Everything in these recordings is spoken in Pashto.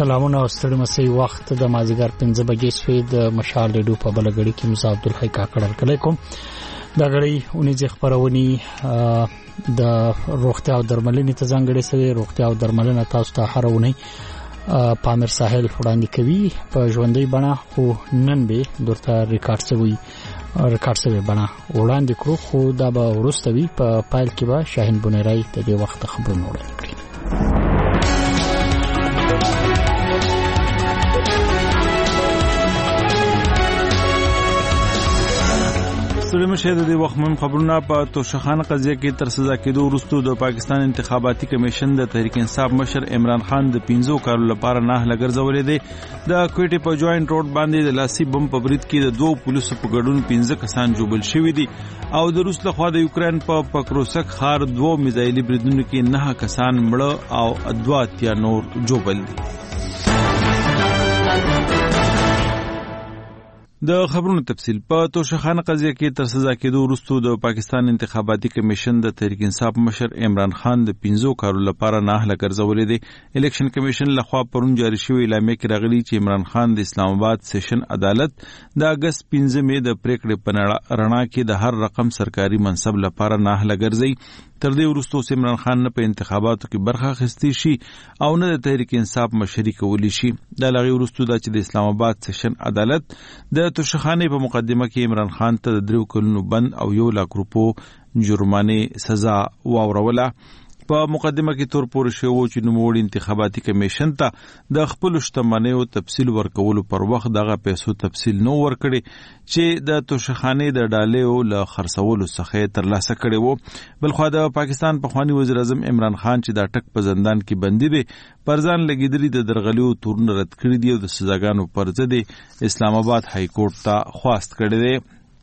سلامونه او ستړي مسي وخت د مازیګر 5 بجې شوې د مشال ریډیو په بلګړی کې مصعب عبدالحی کاکړ کلیکم دا غړي اونې خبرونی د روغتیا او درملنې ته ځانګړې سوي روغتیا او درملنه تاسو ته هرونه پامیر ساحل وړاندې کوي په ژوندۍ بڼه خو نن به درته ریکارډ شوی بڼه وړاندې کړو خو دا به ورستوي په پایل کې به شاهین بنیرای د دې وخت خبرونه وړاندې کړي. سړي مشه د وخت مهم خبرونه په توشخان قضیه کې تر سزا کېدو وروسته د پاکستان انتخاباتي کمیشن د تحریک انصاف مشر عمران خان د 15 کارو لپاره نه لګرځولې دي. د کوټې په جوائنټ روډ باندې د لاسي بم په برید کې د 2 پولیسو په ګډون 15 کسان جوړل شوي دي او د روس لخوا د یوکرين په پکروسک خار 2 میزایلي بریدونو کې 9 کسان مړه او 2 نور جوړل دي. د خبرونو تفصیل په توشخانه قضیه کې تر سزا کېدو وروسته د پاکستان انتخاباتي کمیشن د تحریک انصاف مشر عمران خان د 15 کارو لپاره نه لګرځولې دي. الیکشن کمیشن لخوا پرون جاری شوی اعلامیه کې راغلي چې عمران خان د اسلام آباد سیشن عدالت د اگست 15 مې د پریکړې په رڼا کې د هر رقم سرکاري منصب لپاره نه لګرځي. تر دې وروسته عمران خان نه په انتخاباتو کې برخه اخیستي شي او نه د تحریک انصاف مشري کولی شي. د لغې وروسته چې د اسلام آباد سیشن عدالت د توشخانه په مقدمه کې عمران خان ته د 3 کلونو بند او 1 لک روپو جرمانه سزا واوروله. په مقدمه کې تور پورې شو چې نوموړي انتخاباتي کمیشن ته د خپل شتمنیو تفصیل ورکولو پر وخت دغه پیسو تفصیل نو ورکړي چې د توشخانه د ډالېو له خرڅولو څخه ترلاسه کړي وو. بلخو د پاکستان پخوانی وزیر اعظم عمران خان چې دا ټک په زندان کې بندي دي پرځان لګیدلي د درغلیو تورن رد کړی دی او د سزاګانو پر ضد اسلام آباد های کورټ ته خواست کړی دی.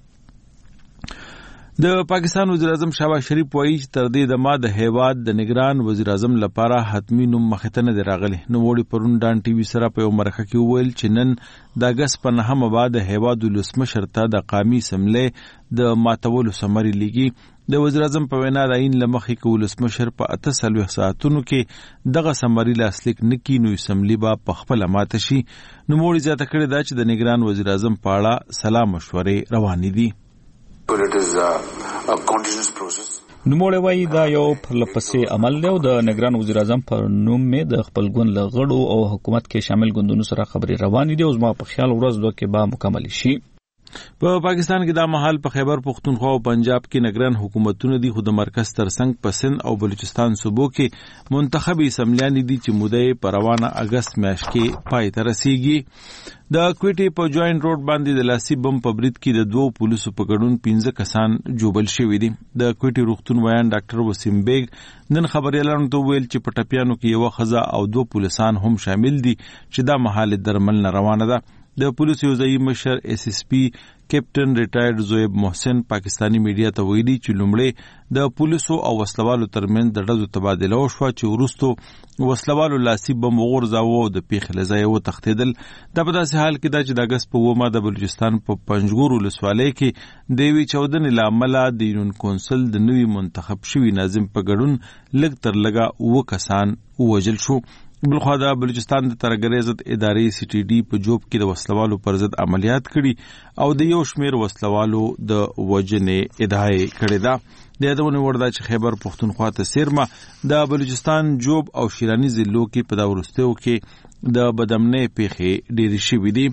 د پاکستان وزیر اعظم شهباز شریف وایي چې تر دې دمه د هیواد د نگران وزیر اعظم لپاره حتمی نوم مخته نه راغلی. نو وړي پرون ډان ټي وي سره په مرکه کې ویل چې نن د اگست په 9 بعد هیواد ولسمشر ته د قومي سملې د ماتولو سمري لګي. د وزیر اعظم په وینا د عین لمخې کې ولسمشر په 48 ساعتونو کې دغه سمري لاسلیک نکي نو سملي با په خپل ماته شي. نو وړي ځاته کړی دا چې د نگران وزیر اعظم په اړه سلام مشورې روان دي. نوموړی وایي دا یو پرلپسې عمل دی او د نگران وزیر اعظم پر نوم مې د خپل ګوند له غړو او حکومت کې شامل ګوندونو سره خبرې روانې دي او زما په خیال ورځ دوه کې به مکمل شي. په پاکستان کې دا مهال په خیبر پختونخوا او پنجاب کې نگران حکومتونه دي خو د مرکز ترڅنګ په سند او بلوچستان صوبو کې منتخبي اسمبلیان دي چې مودې په روانه اگست میاشت کې پای ته رسیږي. د کوټې په جوائنټ روډ باندې د لاسي بم په برید کې د 2 پولیسو په ګډون 15 کسان جوړل شوي دي. د کوټې روغتون ویان ډاکټر وسیم بیگ نن خبريالانو ته ویل چې په ټپیانو کې یو خزا او 2 پولیسان هم شامل دي چې دا مهال درمل نه روانه ده. د پولیسو ځای مشر اس اس پی کیپټن ریټایرډ زویب محسن پاکستانی میډیا ته ویلي چې لومړی د پولیسو او وسلوالو ترمنځ د ډزو تبادله وشوه چې وروسته وسلوالو لاسي بم وغورځاوه او د پیښې له ځایه وتښتېدل. دا په داسې حال کې ده چې د اګست په 9 د بلوچستان په پنجګور ولسوالۍ کې د یوې چاودنې له امله د یونین کونسل د نوي منتخب شوي ناظم په ګډون لږ تر لږه 9 کسان ووژل شو. بلخوا د بلوچستان د ترګرۍ ضد ادارې سی ټي ډي په جوب کې د وسلوالو پر ضد عملیات کړي او د یو شمیر وسلوالو د وژنې ادعا کړې ده. د یادونه ورده چې خیبر پختونخوا ته سیرما د بلوچستان جوب او شیرانی ضلعو کې په دا ورستیو کې د بدامنۍ پیښې ډېرې شوې دي.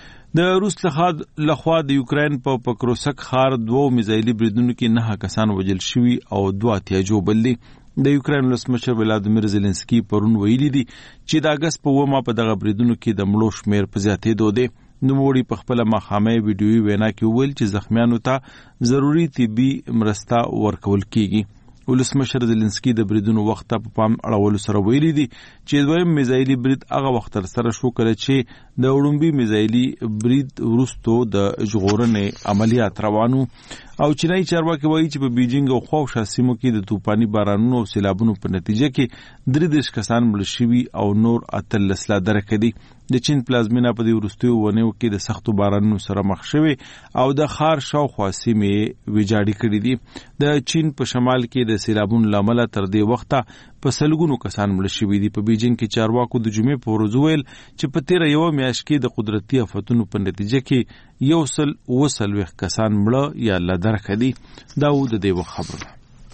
د روس لخوا د یوکرين په پکروسک خار 2 میزایلي بریدونو کې 9 کسان وژل شوي او 2 جوړل دي. د یوکرين ولسمشر ولادیمیر زيلنسکي پرون ویلي دي چې د اگست په 9 په دغه بریدونو کې د مړو شمیر په زیاتېدو دی. نوموړي په خپل مخامه ویډیويي وینا کې ویل چې زخمیانو ته ضروري طبي مرسته ورکول کیږي. ولسمشر زيلنسکي د بریدونو وخت په پام اړولو سره ویلي دي چې دویم میزایلي برید هغه وخت سره شو کله چې د وړومبي میزایلي برید وروسته د ژغورنې عملیات روانو او چینایي چارواکي وایي چې په بیجینګ او خوښه سیمو کې د طوفاني بارانونو او سیلابونو په نتیجه کې 3 کسان مړ شوي او نور 13 لا درک دي. د چین پلازمینا په دې وروستیو ونیو کې د سختو بارانونو سره مخ شوي او د خار شاوخوا سیمې ویجاړې کړې دي. د چین په شمال کې د سیلابونو لامل تر دې وخته په سلګونو کسان مړ شوي دي. په بیجینګ کې چارواکو د جمعې په ورځ ویل چې په تیره یوه میاشت کې د قدرتي آفتونو په نتیجه کې 140 کسان مړه یا له درکه دي. دا و د دې خبره.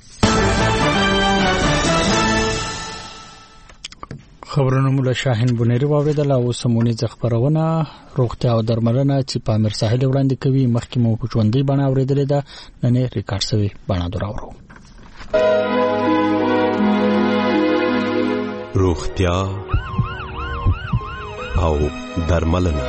خبرونه مولا شاهین بونیری واوریدل. او سمونی خبرونه روغتیا او درملنه چې په امیر ساحل وړاندې کوي مخکې مو په ژوندۍ بڼه اوریدلې ده، نن ریکارډ شوی بڼه دراورو. روغتیا او درملنه.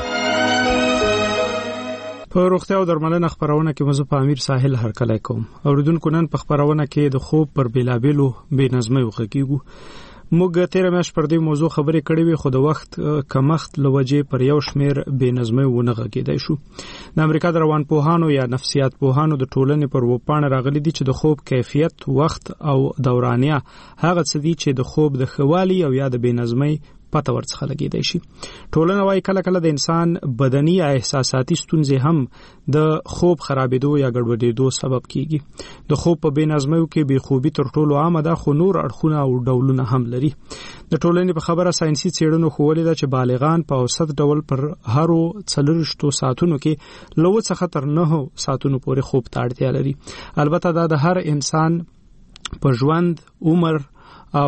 په روغتیا او درملنه خبرونه کې مزه په امیر ساحل هرکلی کوم. اوریدونکو نن په خبرونه کې د خوب پر بیلابیلو بېنظمۍ وغږیږو. موږ تیر میاشت پر دې موضوع خبرې کړې وي، خو د وخت کمښت لوجې پر یو شمیر بېنظمۍ ونه غږیدای شو. د امریکا د روانپوهانو یا نفسیات پوهانو د ټولنې پر وپاڼه راغلي دي چې د خوب کیفیت، وخت او دورانیه هغه څه دي چې د خوب د خوالي او یا د بېنظمۍ پته ورڅخه لګیدای شي. ټولنه وايي کله کله د انسان بدني یا احساساتي ستونزې هم د خوب خرابېدو یا ګډوډېدو سبب کیږي. د خوب په بېنظمیو کې بې خوبي تر ټولو عامه ده، خو نور اړخونه او ډولونه هم لري. د ټولنې په خبره ساينسي څېړنو ښوولې ده چې بالغان په اوسط ډول پر هرو 40 ساعتونو کې له 2 څخه تر 9 ساعتونو پورې خوب ته اړتیا لري. البته دا د هر انسان په ژوند، عمر او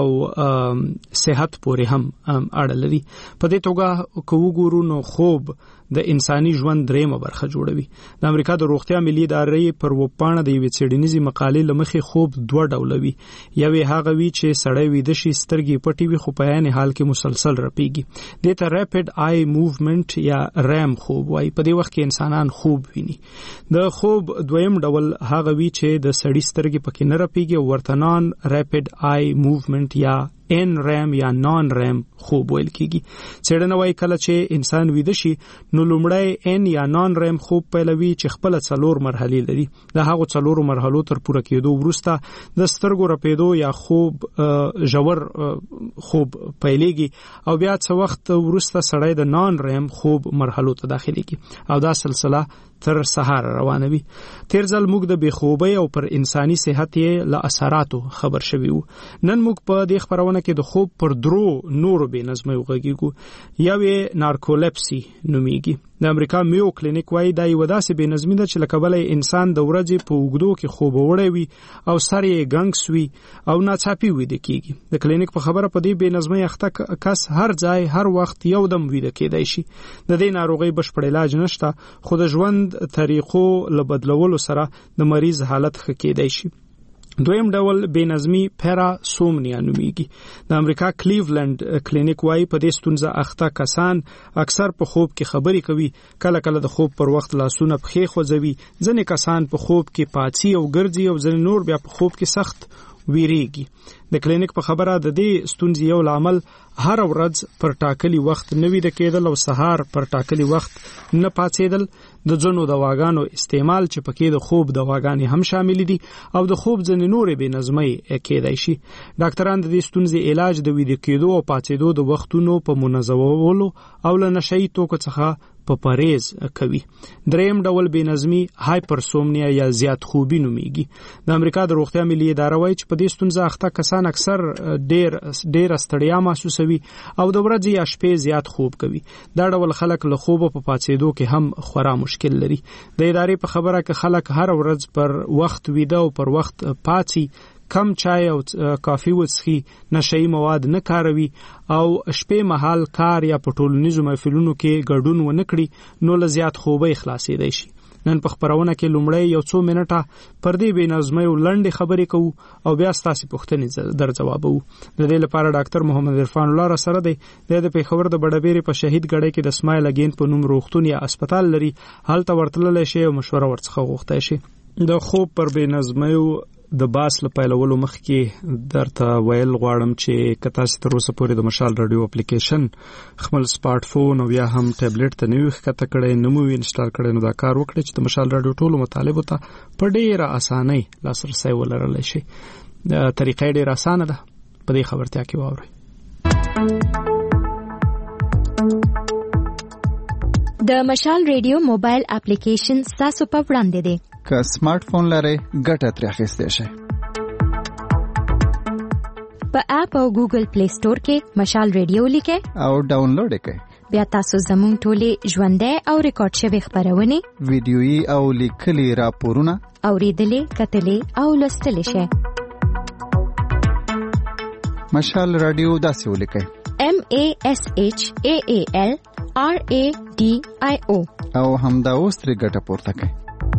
صحت پورې هم اړه لري. په دې توګه که وګورو نو خوب د انساني ژوند دریمه برخه جوړوي. د امریکا د روغتیا ملي ادارې پر وپاڼه د یوې څېړنیزې مقالې لمخې خوب 2 ډوله وي. یوې هغه وي چې سړی ویده شي، سترګې پټې وي، خو په عین حال کې مسلسل رپیږي. دې ته ریپډ آی موومنت یا ریم خوب وایي. په دې وخت کې انسانان خوب ویني. د خوب دویم ډول هغه وي چې د سړي سترګې پکې نه رپیږي او ورته نان ریپډ آی موومنت یا ان ریم یا نان ریم خوب ویل کیږي. څېړنه وايي کله چې انسان ویده شي نو لومړی ان یا نان ریم خوب پیلوي چې خپل 4 مرحلې لري. د هغو 4 مرحلو تر پوره کېدو وروسته د سترګو رپېدو یا خوب ژور خوب پیلېږي او بیا څه وخت وروسته سړی د نان ریم خوب مرحلو ته داخليږي او دا سلسله تر سهار روانوي. تیر ځل موږ د بېخوبۍ او پر انساني صحت یې له اثراتو خبر شوي وو. نن موږ په دې خبرونه کې د خوب پر 3 نورو بېنظمۍ وغږیږو. یوې نارکولپسي نومیږي. د امریکا میو کلینیک وايي دا یو داسې بېنظمي ده چې لکه بلې انسان د ورځې په اوږدو کې خوب وړی وي او سر یې ګنګس وي او ناڅاپي ویده کیږي. د کلینیک په خبره په دې بېنظمۍ اخته کس هر ځای هر وخت یو دم ویده کېدای شي. د دې ناروغۍ بشپړ علاج نشته، خو د ژوند طریقو له بدلولو سره د مریض حالت ښه کېدای شي. دویم ډول بېنظمي پیراسومنیا نومیږي. د امریکا کلیولند کلینیک وايي په دې ستونزه اخته کسان اکثر په خوب کې خبرې کوي، کله کله د خوب پر وخت لاسونه پښې خوځوي، ځینې کسان په خوب کې پاڅي او ګرځي او ځینې نور بیا په خوب کې سخت ویریږي. د کلینیک په خبره د دې ستونزې یو لامل هر ورځ پر ټاکلي وخت نه ویده کېدل او سهار پر ټاکلي وخت نه پاڅېدل، د ځینو دواګانو استعمال چې پکې د خوب دواګانې هم شامل دي او د خوب ځینې نورې بېنظمۍ کېدای شي. ډاکټران د دې ستونزې علاج د ویده کېدو او پاڅېدو د وختونو په منظمولو او له نشهیي توکو څخه په پرهیز کوي. دریم ډول بېنظمي هایپرسومنیا یا زیات خوبي نومیږي. د امریکا د روغتیا ملي اداره وايي چې په دې ستونزه اخته کسان اکثر ډېر ستړیا محسوسوي او د ورځې یا شپې زیات خوب کوي. دا ډول خلک له خوبه په پاڅېدو کې هم خورا مشکل لري. د ادارې په خبره کې خلک هر ورځ پر وخت ویده او پر وخت پاڅي، کم چای او کافي وڅښي، نشهیي مواد نه کاروي او شپې مهال کار یا په ټولنیزو محفلونو کې ګډون ونه کړي نو له زیات خوبۍ خلاصېدای شي. نن په خبرونه کې لومړی یو څو منټه پر دې بېنظمیو لنډې خبرې کوو او بیا ستاسې پوښتنې در ځوابوو. د دې لپاره ډاکټر محمد عرفان الله را سره دی. د پېښور د بډبېرې په شهید ګړی کې د اسماعیل اګین په نوم روغتون یا اسپتال لري. هلته ورتللی شي او مشوره ورڅخه غوښتی شي. د خوب پر بېنظمیو د باس له پیلولو مخکې درته ویل غواړم چې که تاسې تر اوسه پورې د مشال راډیو اپلیکیشن خپل سمارټ فون او یا هم ټابلیټ ته نه وي ښکته کړی، نه مو وي انسټال کړی، نو دا کار وکړئ چې د مشال راډیو ټولو مطالبو ته په ډېره اسانۍ لاسرسی ولرلی شئ. طریقه یې ډېره اسانه ده، په دې خبرتیا کې واورئ. د مشال ریډیو موبایل اپلیکیشن ستاسو په وړاندې دی. که سمارټ فون لرئ ګټه ترې اخیستی شئ. په اپ او ګوګل پلی سٹور کې مشال ریډیو لیکه او ډاونلوډ کړئ. بیا تاسو زموږ ټولې ژوندۍ او ریکارډ شوی خبرونه ویډیويي او لیکلي راپورونه اوریدلې کتلې او لوستلې شئ. مشال رادیو داسې ولیکئ: MASHAALRADIO او همدا اوس ترې ګټه پورته کړئ.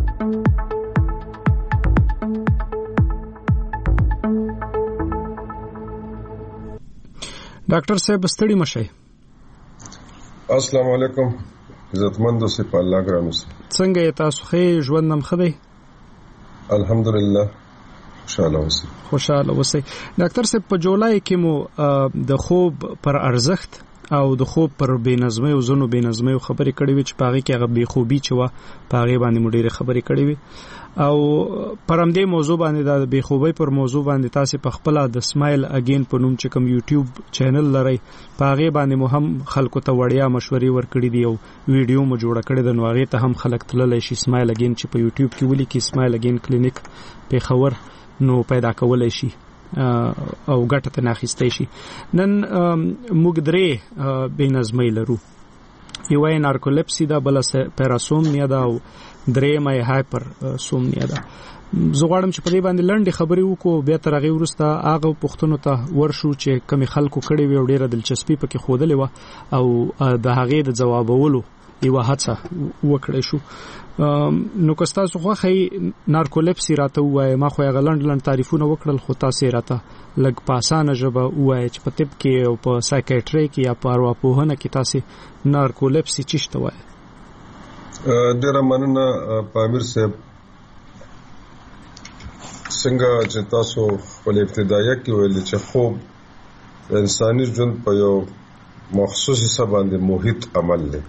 ډاکټر صاحب ستړي مشئ. السلام علیکم. عزتمندو سي په الله ګرانو سي. څنګه یې تاسو خې ژوند نم خدای؟ الحمدلله خوشاله اوسئ. خوشاله اوسئ. ډاکټر صاحب په جولای کې مو د خوب پر ارزښت او د خوب پر بېنظمۍ او زونو بېنظمۍ خبرې کړې وي چې پاغي کې هغه بېخوبي چې وا پاغي باندې مو ډېرې خبرې کړې وي او پر همدې موضوع باندې د بېخوبۍ پر موضوع باندې تاسو په خپل د سمایل اگین په نوم چې کوم یوټیوب چینل لري پاغي باندې مو هم خلکو ته وړیا مشورې ورکړې دي او ویډیو مو جوړ کړی د نوغه ته هم خلک تللی شي سمایل اگین چې په یوټیوب کې ولي کې سمایل اگین کلینیک په خبر نو پیدا کولای شي او ګټه ته ناخسته شي. نن موږ درې بېنظمۍ لرو. یو یې نارکولپسي ده، بل پیراسومنیا ده او درېمه یې هایپر سومنیا ده. زه غواړم چې په دې باندې لنډې خبرې وکړو، بیا تر هغې وروسته هغه پوښتنو ته ورشو چې کمې خلکو کړې وي او ډېره دلچسپي پکې ښودلې وه او د هغې د ځوابولو یوه هڅه وکړی شو. نو که ستاسو خوښه نارکولپسي راته ووایه، ما خو هغه لنډ لنډ تعریفونه وکړل، خو تاسې راته لږ په اسانه ژبه ووایه چې په طب کې او په سایکیټري کې یا په ارواپوهنه کې تاسې نارکولپسي څه ته وایي؟ ډېره مننه پامیر صاحب. څنګه چې تاسو خپل ابتدایه کې ویل چې خوب د انساني ژوند په یو مخصوص څه باندې محیط عمل دی.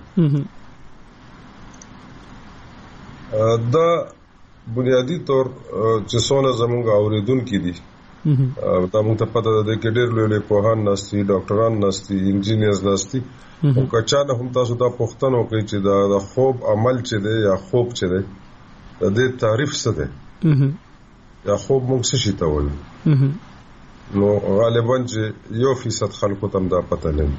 دا بنیادی طور چې څونه زمونږ اوریدونکو دي دا موږ ته پته ده چې ډېر لوی پوهان ناشتي، ډاکټران ناشتي، انجینیرز ناشتي او کچانه هم تاسو دا پوښتنه وکړئ چې دا خوب عمل چې دی یا خوب چې دی د دې تعریف څه دی یا خوب موږ څه شي ته وایو. نو غالبا چې 1% خلکو ته دا پته نه وي.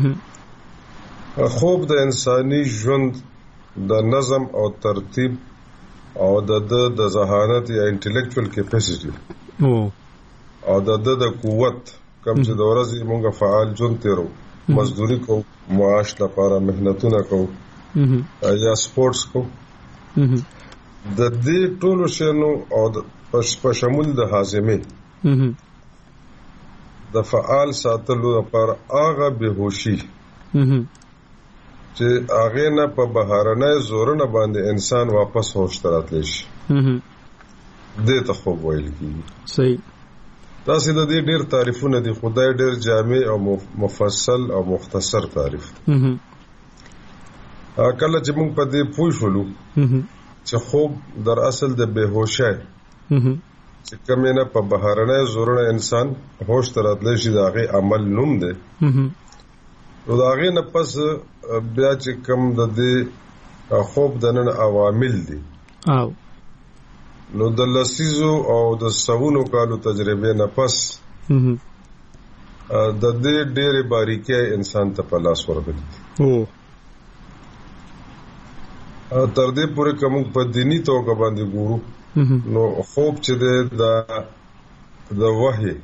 خوب د انساني ژوند د نظم او ترتیب او د ذهانت یا انټلیکچوال کیپاسټي او د قوت کوم چې د ورځې موږ فعال ژوند تیرو، مزدوري کو، معاش لپاره مهنتونه کو یا سپورتس کو، د دې ټولو شنو او په شمول د هاضمه د فعال ساتلو لپاره هغه بهوشي چې هغه نه په بهارنه زورونه باندې انسان واپس هوش ته راتلی شي دې ته خوب ویل کیږي. صحیح. تاسو د دې ډېر تعریفونه دي، خدای ډېر جامع او مفصل او مختصر تعریف. کله چې موږ په دې پوه شولو چې خوب در اصل د بهوشۍ چې کوم نه په بهارنه زورونه انسان هوش ته راتلی شي دا هغه عمل نوم دی. نو دا هغه نه پس بیا چې کوم د دې خوب د نن عوامل دي نو د لسیزو او د سوونو کالو تجربه نه پس د دې ډېرې باریکۍ انسان ته په لاس ورغلي. تر دې پورې کوم په دینی توګه باندې ګورو نو خوب چې د وحی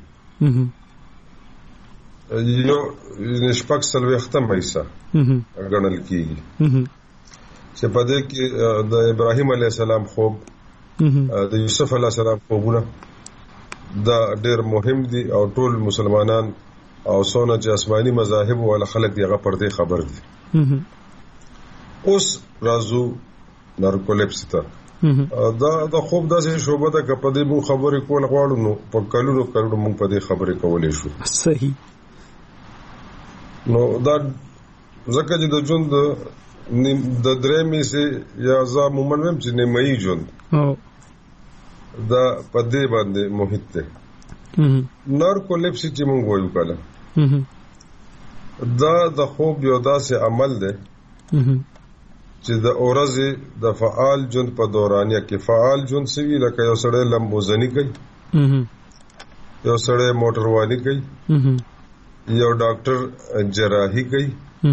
یو نشپک سلوختم ایسا غنل کیږي چې په دې کې د ابراهیم علیه السلام خوب، د یوسف علیه السلام خوبونه دا ډېر مهم دي او ټول مسلمانان او څونه چې آسماني مذاهب او خلک دی هغه پر دې خبر دي. اوس راځو نارکولپسي ته. دا خوب داسې شوبه ده چې په دې مو خبرې کول غواړو نو په کلونو مونږ په دې خبرې کولې شو. صحیح. نو دا ځکه چې د ژوند د درېمې سي یا زموږ چې نیمایي ژوند دا په دې باندې محیط ده. نارکولپسي چې مونږ وایو کله دا د خوب یو داسې عمل ده چې د اورزې د فعال ژوند په دورانیه کې فعال ژوند سوي لکه یو سړی لمبوزنی کوي یو سړی موټرواني کوي یو ډاکټر جراحي کوي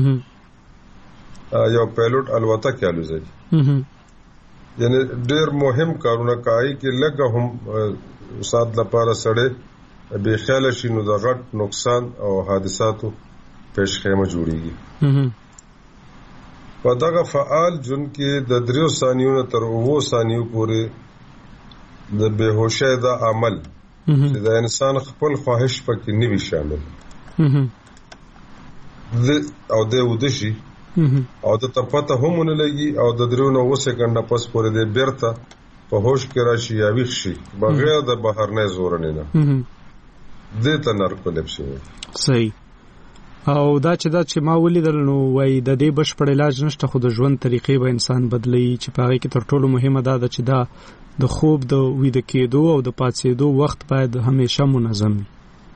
یو پایلوټ الوتکه الوزي یعنی ډېر مهم کارونه کوي چې لکه هم سات لپاره سړی به خیال شي نو د غټ نقصان او حادثاتو پیش خیمه جوړیږي په دغه فعال جون کې د 3 ثانیو تر 9 ثانیو پورې د بهوشۍ د عمل چې د انسان خپل خواهش پکې نه وي شامل او د ودشي او د تپته هم نه لګي او د 3 سکند پس پورې د بیرته په هوش کې راشي یا ویښ شي بغیر د بهرنۍ زور نه د نارکولپسي صحیح او دا چې ما ولیدل نو وای د دې بشپړ علاج نشته خو د ژوند طریقې به انسان بدلی چې پاره کې تر ټولو مهمه ده چې دا د خوب د ویده کېدو او د پاتېدو وخت باید همیشه منظم وي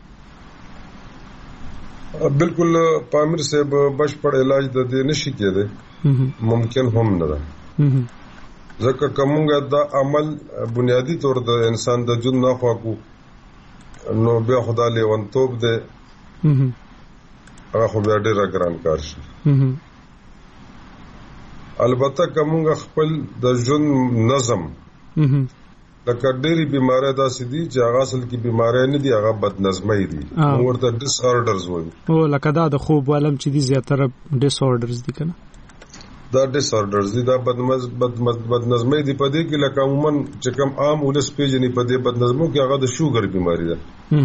بالکل پامیر صاحب بشپړ علاج د دې نشي کېده ممکن هم نه ده ځکه کومه دا عمل بنیادی طور د انسان د جون نه خواکو نو بیا خدای له ونتوب ده هغه خو بیا ډېر ګران کار شي البته کومه خپل د جون نظم لکه ډېری بیماری داسې دي چې هغه اصل کې بیماری نه دي هغه بد نظمي دي ورته ډیس آرډرز وایي او لکه دا د خوب ولم چې دي زیاتره ډیس آرډرز دي کنه دا ډیس آرډرز دي دا بد نظمي دي په دې کې لکه عموما چې کوم عام ولس پیژني په دې بد نظمو کې هغه د شوګر بیماری ده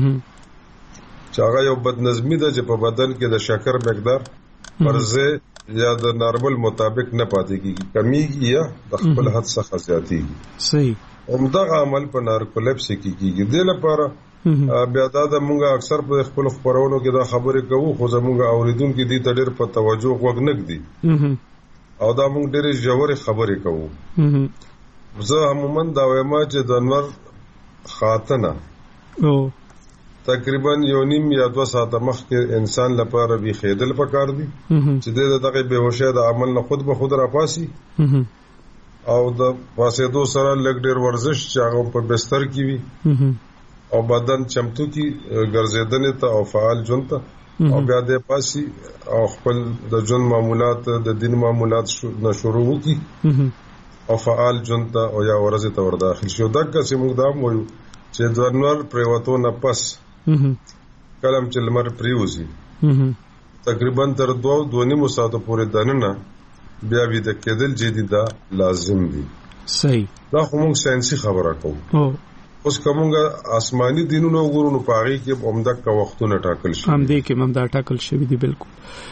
چې هغه یو بد نظمي ده چې په بدن کې د شکر مقدار پرځه یا د نارمل مطابق نه پاتې کیږي کمیږي یا د خپل حد څخه زیاتېږي صحیح همدغه عمل په نارکولپسي کې کیږي د لپاره بیا دا د مونږه اکثر په خپل خبرونو کې دا خبرې کوو خو زمونږه اوریدونکو دي ته ډېر په توجه وګنګ دي او دا مونږ ډېر ژورې خبرې کوو زه عموما دا وایم چې د انور خاتنه تقریبا 1.5 یا 2 ساعته مخکې انسان لپاره به خېدل پکار دي چې دغه بهوشۍ د عمل نه خود به خود راپاسي او د پاسېدو سره لږ ډېر ورزش چې هغه په بستر کې وي او بدن چمتو کې ګرځېدنې ته او فعال ژوند ته او بیا د پاسي او خپل د ژوند معمولات د دین معمولات شروع وکړي او فعال ژوند ته او یا ورځ ته ور داخل شو دغه چې موږ دا وایو چې د نور پریوتو نه پس کلم چې لمر پریوزي تقریبا تر 2.5 ساعتو پورې دننه بیا وی د کېدل جديدا لازم دي صحیح دا کوم ساينسي خبره کوم اوس کومه آسماني دینونو وګورو په هغه کې عمده کا وختونه ټاکل شي هم دې کې ممدا ټاکل شوی دی بالکل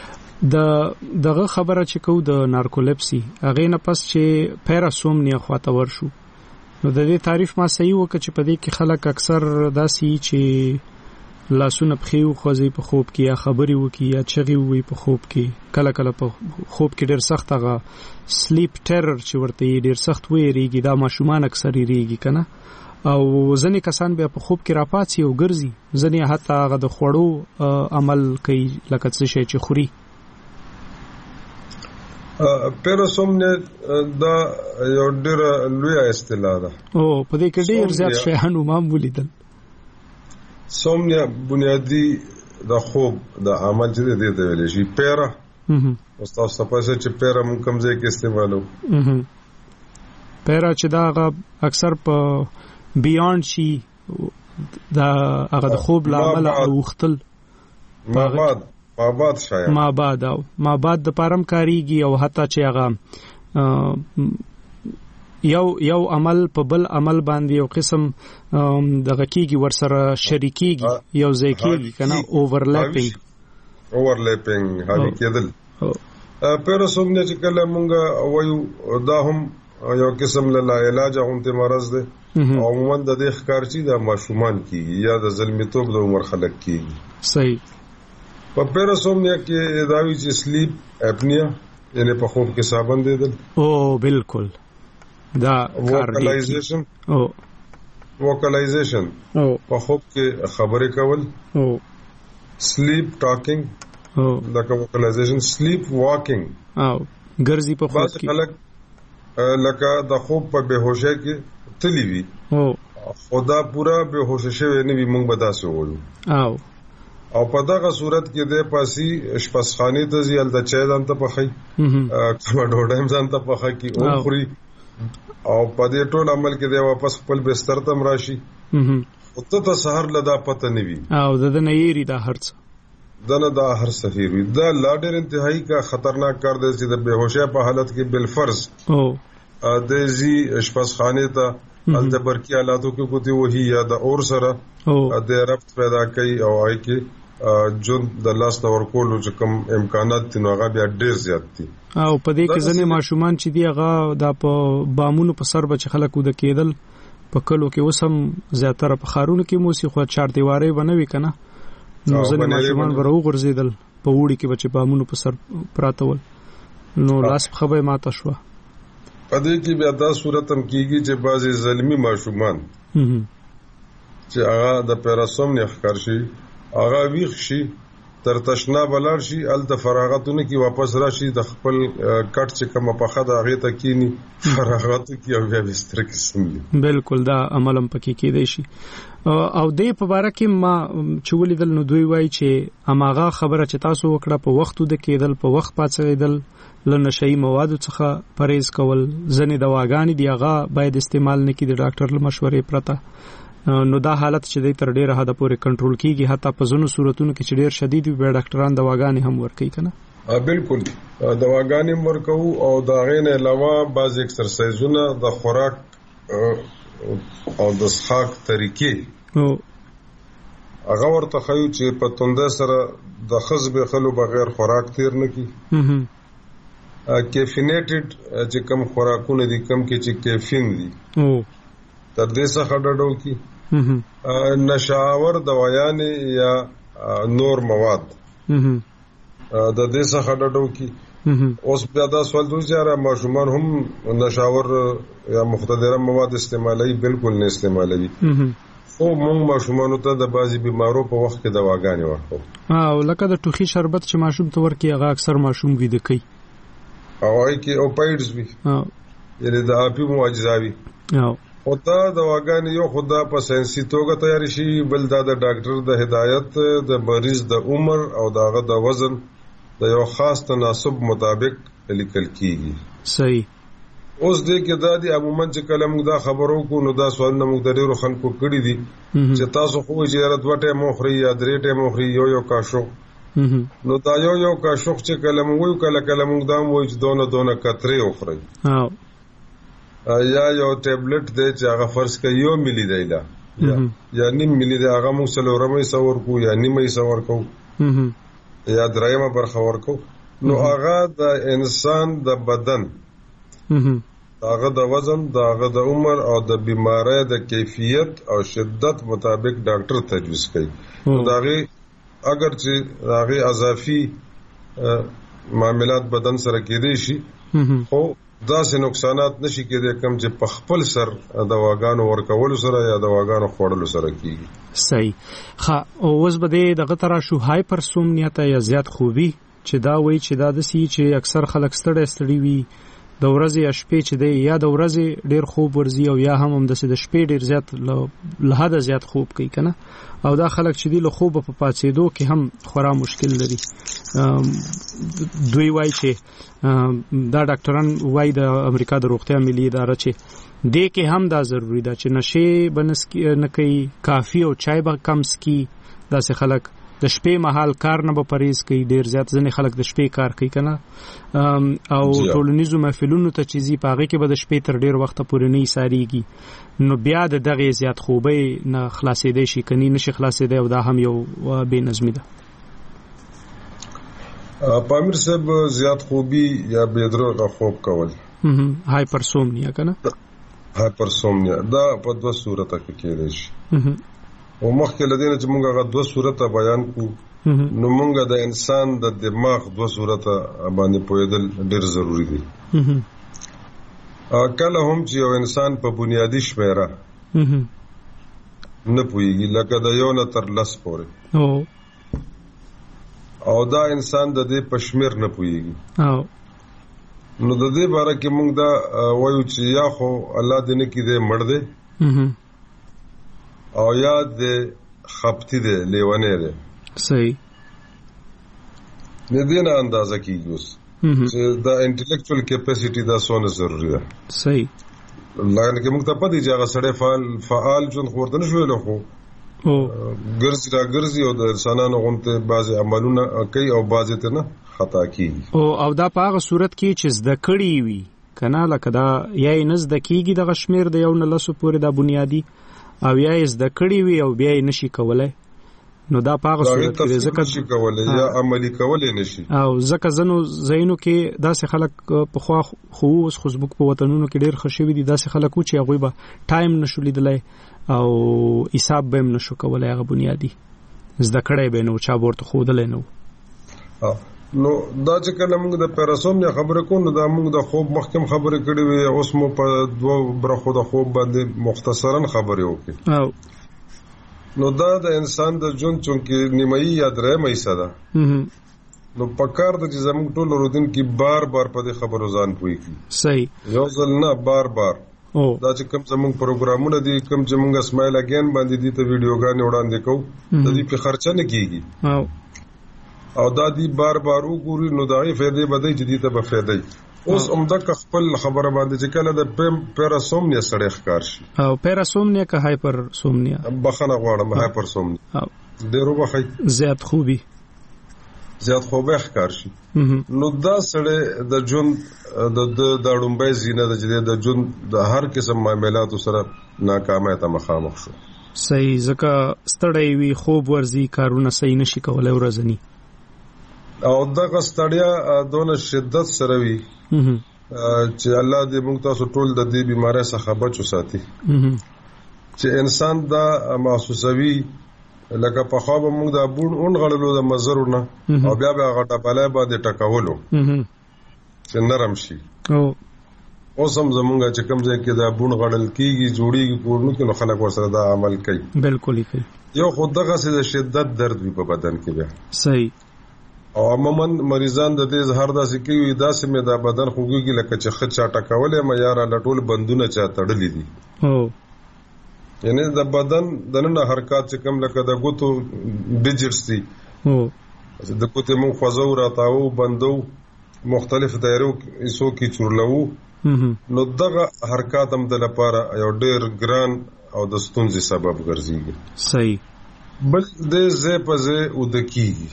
دغه خبره چې کو د نارکولپسي هغه نه پس چې پیراسومنیا خواته ورشو نو د دې تعریف ما صحیح وکړ چې په دې کې خلک اکثر داسي چې لاسونه په خيو خوځي په خوب کې یا خبري وکي یا چغي وي په خوب کې کله کله په خوب کې ډېر سخت هغه سلیپ ټرر چې ورته ډېر سخت وېریږي دا ماشومان اکثر یېریږي کنه او ځنې کسان بیا په خوب کې راپاتې او ګرځي ځنې حتی هغه د خوړو عمل کوي لکه څه شي چې خوري پیراسومنیا دا یو ډېر لوی اصطلاح ده او په دې کې ډېر زیات شیان معمولی دي سومنیا بنیادی د خوب د عمل چې دې ته ویل شي پیرا استاد تاسو چې پیرا مون کوم ځای کې استعمالو پیرا چې دا اکثر په بیانډ شي دا هغه د خوب لامل او وختل ما بعد د پرم کاریږي او حتی چې هغه یو عمل په بل عمل باندې یو قسم دغه کیږي ورسره شریکيږي یو ځای کیږي کنه اوورلپینګ هغه کېدل پیراسومنیا چې کله مونږه وایو دا هم یو قسم لا علاج غونته مرز ده عموما د دې ښکار چې د ماشومان کیږي یا د زلمیتوب د عمر خلک کیږي صحیح په پیراسومنیا کې داوی چې سلیپ اپنیا یعنی په خوب کې صابن دیدل او بالکل دا ووکلایزیشن په خوب کې خبرې کول سلیپ ټاکینګ لکه ووکلایزیشن سلیپ واکینګ ګرځي په خوب کې لکه د خوب په بهوشۍ کې تلی وي خدا پورا به هوش شوی نه وي مونږ به داسې وایو او په دغه صورت کې د پاسي اشپزخانه ته ځي د چای ځان ته پخای کما ډوډۍ ځان ته پخای کی او خوري او په دې ټول عمل کې د واپس خپل بستر ته راشي او ته سحر لدا پته نه وي او د نېری دا هرڅ دنه دا هر سفیر وي دا لاډر انتهایی کا خطرناک کار دی چې د بهوشۍ په حالت کې بالفرض د زی اشپزخانه ته د برقی آلاتو کې کوتي وਹੀ یا د اور سره د ربط پیدا کوي او آی کې جون د لاس نور کولو چې کوم امکانات دي نو هغه بیا ډیر زیات دي او په دې کې ځنې ماشومان چې دی هغه د بامونو په سر بچ خلک ود کېدل په کلو کې وسم زیاتره په خارونو کې موسی خو چار دیوارې بنوي کنه نو ځنې ماشومان ورو غرزیدل په وړي کې بچ بامونو په سر پراتول نو لاس خبره ماته شو پدې کې بیا دا صورت هم کیږي چې بعضي ظلمي ماشومان چې هغه د پیراسومنیا ښکار شي هغه ویښ شي تر تشنا بلار شي ال د فراغتونه کې واپس راشي د خپل کټ چې کوم په خدا هغه ته کینی فراغت کې او بیا بستر کې سملی بالکل دا عملم پکې کېدای شي او دې په اړه کې ما چولې دل نو دوی وای چې اماغه خبره چې تاسو وکړه په وخت د کېدل په وخت پاتېدل لنشئی موادو څخه پرهیز کول ځنې دواګانې دی هغه باید استعمال نه کړي د ډاکټر له مشورې پرته نو دا حالت چې د تر ډیره حد پورې کنټرول کیږي حتی په ځینو صورتونو کې چې ډیر شدید وي ډاکټران دواګانې هم ورکوي کنه بالکل دواګانې ورکو او دا غین علاوه بعض ایکسرسایزونه د خوراک او د څښاک طریقې هغه ورته خو چې په توندې سره د خزب خلو بغیر خوراک تیر نه کی کیفینیټډ چې کم خوراکونه دي کم کې چې کیفین دي تر دې څخه ډډو کی نشاور دوايان یا نور مواد د دې څخه ډډو کی اوس بیا دا سوال دوی چې ماشومان هم نشاور یا مختدره مواد استعمالي بالکل نه استعمالوي او موږ ماشومان ته د بازي بيمارو په وخت کې دواګانې ورکو او لکه د ټوخي شربت چې ماشوم ته ورکي هغه اکثر ماشوم ویده کوي او اي کې اوپایډز وي یعنی د اپي مو اجزاوي او دا دواګانې یو خدا په ساينسي توګه تیار شي بل دا د ډاکټر د هدایت د مریض د عمر او دغه د وزن د یو خاص تناسب مطابق لیکل کیږي صحیح اوس دې کې دا دي عموما چې کله موږ دا خبرو کو نو دا سوال نه موږ د ډیرو خلکو کړی دي چې تاسو خو اجازه وټه مخري یا درېټه مخري یو کاشو نو دا یو کاشو چې کله موږ یو کله موږ دا وایو چې دونه کترې وخوري یا یو ټابلیټ دی چې هغه فرض کوي یو ملي دی لا یا نیم ملي دی هغه موږ سلورمې سور کو یا نیمې سور کو یا درېمه برخه ورکو نو هغه د انسان د بدن هغه د وزن هغه د عمر او د بیماری د کیفیت او شدت مطابق ډاکټر تجویز کوي داغه اگر چې داغه اضافي معاملات بدن سره کېدې شي خو دا سه نقصانات نشي کېدای کوم چې په خپل سر دواګانو ورکول سره یا دواګانو خوړل سره کیږي صحیح ها اوس بده دغه تر شو هایپرسومنیا ته یا زیات خوبي چې دا وایي چې دا د سي چې اکثر خلک ستړي وي د ورځې یا شپې چې دی یا د ورځې ډیر خوب ورزي او یا هم د شپې ډیر زیات له حد زیات خوب کوي کنه او دا خلک چې دی له خوب په پاتېدو کې هم خورا مشکل لري دوی وایي چې دا ډاکټران وایي د امریکا د روغتیا ملي اداره چې دې کې هم دا ضروری ده چې نشه بنس نه کوي کافي او چای به کم سکي داسې خلک د شپې مهال کار نه به پریز کوي ډیر زیات ځنې خلک د شپې کار کوي کنه او ټولنیزو محفلونو ته چیزي پاغه کې به د شپې تر ډیر وخت پورې نه ساريږي نو بیا د دغه زیات خوبه نه خلاصېدې شي کني نشي خلاصېدې او دا هم یو بے نظمی ده پامیر صاحب زیات خوبي یا بيدروغه خوب کول هایپرسومنیا کنه هایپرسومنیا دا په دوه صورته کې کېږي او مخکې لدینه چې موږ هغه دوه صورته بیان کو نو موږ د انسان د دماغ دوه صورته باندې پوهېدل ډېر ضروری دي کله هم چې یو انسان په بنیادی شمیره نه پوهیږي لکه د یو نه تر 10 پورې او دا انسان د دې پشمیر نه پوهیږي نو د دې باره کې موږ دا وایو چې یا خو الله دې نه کې دې مړ دې او یا د خپتی دی لیونی دی. صحیح. د دې نه اندازه کیږي اوس چې دا انټلیکچوال کیپاسټي دا څونه ضروری ده. صحیح. لکه موږ ته پدې ځای سره فعال ژوند خورته نشو له خو ګرځي او د انسانانو غونته بعضي عملونه کوي او بعضي ته نه خطا کیږي. او دا په هغه صورت کې چې زده کړی وي کنه لکه دا یا نه زده کیږي د غشمیر د یو نه لسو پورې د بنیادی او یا زده کړی وي او بیا نشي کولای نو دا په هغه صورت کې ځکه نشي کولای یا عملی کولای نشي او ځکه زنو زینو کې داسې خلک په خو اوس فیسبوک په وطنونو کې ډېر خوشوي دي داسې خلک چې هغه به ټایم نشو لیدلای او حساب به نشو کولای هغه بنیادی زده کړی به نو چا ورته خودل نه نو دا چې کله موږ د پیراسومنیا خبره کوو دا موږ د خوب مخکم خبره کړې وي اوس مو په دوه برخو د خوب باندې مختصرا خبرې وکړو. نو دا د انسان د ژوند چونکې نیمایي یا درېیمه حصہ ده نو پکار د چې زموږ ټول رودین کې بار بار په دې خبرو ځان پوي کی. صحیح. یو ځل نه بار بار دا چې کوم زموږ پروګرامونه دي کوم چې موږ اسماعیل اگین باندې دي ته ویډیوګانې وړاندې کوو د دې په خرچه نه کیږي او دا دی بار بار وګوري نو دغه فائدې بده چې دي ته به فائدې اوس عمده خپل خبره باندې چې کله د پیراسومنیا سره ښکار شي او پیراسومنیا که هایپرسومنیا بخنه غواړم هایپرسومنیا ډیرو بخای زیات خوبي ښکار شي نو دا سره د ژوند د ډومبای زینه د ژوند د هر قسم معاملاتو سره ناکامه ته مخامخ شو. صحیح. ځکه ستړی وي خوب ورزي کارونه صحیح نشي کولای ورځنی او دغه ستړیا دونه شدت سره وي چې الله دې موږ تاسو ټول د دې بیماری څخه بچو ساتي چې انسان دا محسوسوي لکه په خواب موږ د بون اون غړلو د مزرونه او بیا به غټه پلای باندې ټکاولو چې نرم شي اوس هم زمونږ چې کوم ځای کې دا بون غړل کیږي جوړیږي کورنو کې نو خلک ورسره دا عمل کوي. بالکل کوي. یو خود دغه څه د شدت درد وي په بدن کې بیا. صحیح. او عموما مریضان د دې زهر داسې کوي داسې مې دا بدن خوږي لکه چې خچا ټکولې ما یار لټول بندونه چا تړلې دي. یعنی د بدن دنه حرکت چې کوم لکه د ګوتو ډیجټس دي د ګوتو مو خوځو راتاو بندو مختلف دایرو ایسو کې چورلو نو دغه حرکت هم د لپاره یو ډېر ګران او د ستونزې سبب ګرځي. صحیح. بل د زه په زه ودکیږي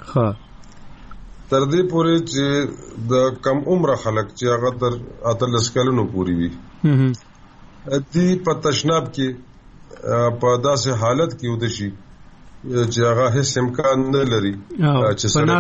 تر دې پورې چې د کم عمر خلک چې هغه تر 18 کلونو پورې وي دي په تشناب کې په داسې حالت کې ود شي چې هغه هیڅ امکان نه لري چې سره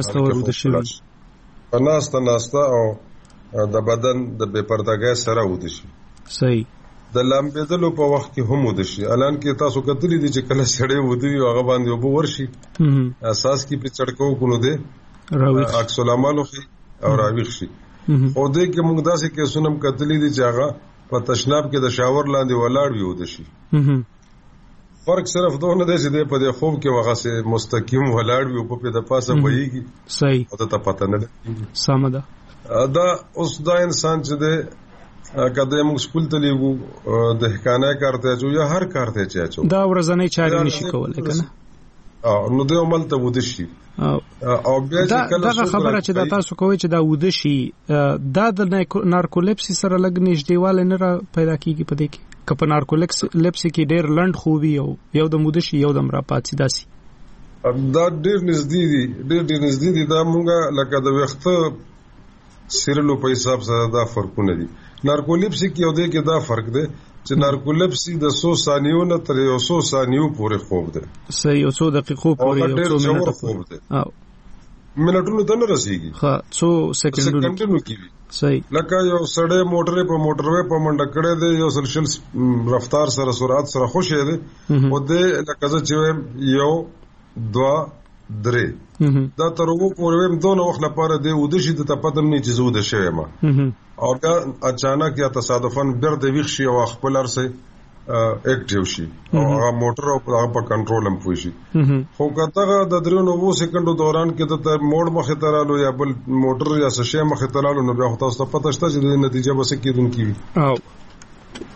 په ناسته او د بدن د بے پردګۍ سره ود شي. صحیح. د لامبېدلو په وخت کې هم ود شي الان کې تاسو کتلی دي چې کله سړی ودی هغه باندې وبو ورشي اساس کې په چړکو کونو دي عکس العمل او راويخ شي او دې کې موږ داسې کې سنم کتلی دي چې هغه په تشناب کې د شاور لاندې ولاړ وي ود شي. فرق صرف دونه دی چې په دې خوب کې هغه سه مستقیم ولاړ وي او په د پاسه وایي. صحیح. او ته پته نه لګي. سم ده. دا اوس دا انسان چې د کده موږ سکول ته لیږو د حکانه کارته چې یا هر کارته چې دا ورځنی چاري نشي کولای کنه نو د عمل ته ود شي او بیا چې کله دا خبره چې دا تاسو کوی چې دا ود شي دا د نارکولیپسي سره لګ نږدېواله نه پیدا کیږي په دې کې کپ نارکولیپسي کې ډېر لند خوبي او یو د مود شي یو د مرپاتسي داسي دا ډېر نږدې دي دا مونږه لکه د وخت سیرلو په حساب سره دا فرقونه دي. نارکولیپسي کې یو دی کې دا فرق دی چې نارکولیپسي د 100 ثانیو نه تر 100 ثانیو پورې خوب دی. صحیح. 100 دقیقو پورې 100 منټه خوب دی. منټونو ته نه رسیږي. ها 100 سکندونو کې. صحیح. لکه یو سړی موټر په موټروي په منډه کړی دی یو سلسل رفتار سره سرعت سره خوشې دی او د لکه چې یو 2 3 دا تر وو پورې دوه وخت لپاره دی ودشي د تپدم نه چې زود شوی ما او بیا اچانک یا تصادفاً بیر د ویښ شي او خپل ارسه اکټیو شي او هغه موټر او په کنټرول هم پوي شي خو کته د 3 سکندو دوران کې د موډ مخه ترالو یا بل موټر یا سشي مخه ترالو نو بیا تاسو ته پته شته چې د نتیجه به څه کیدونکې وي.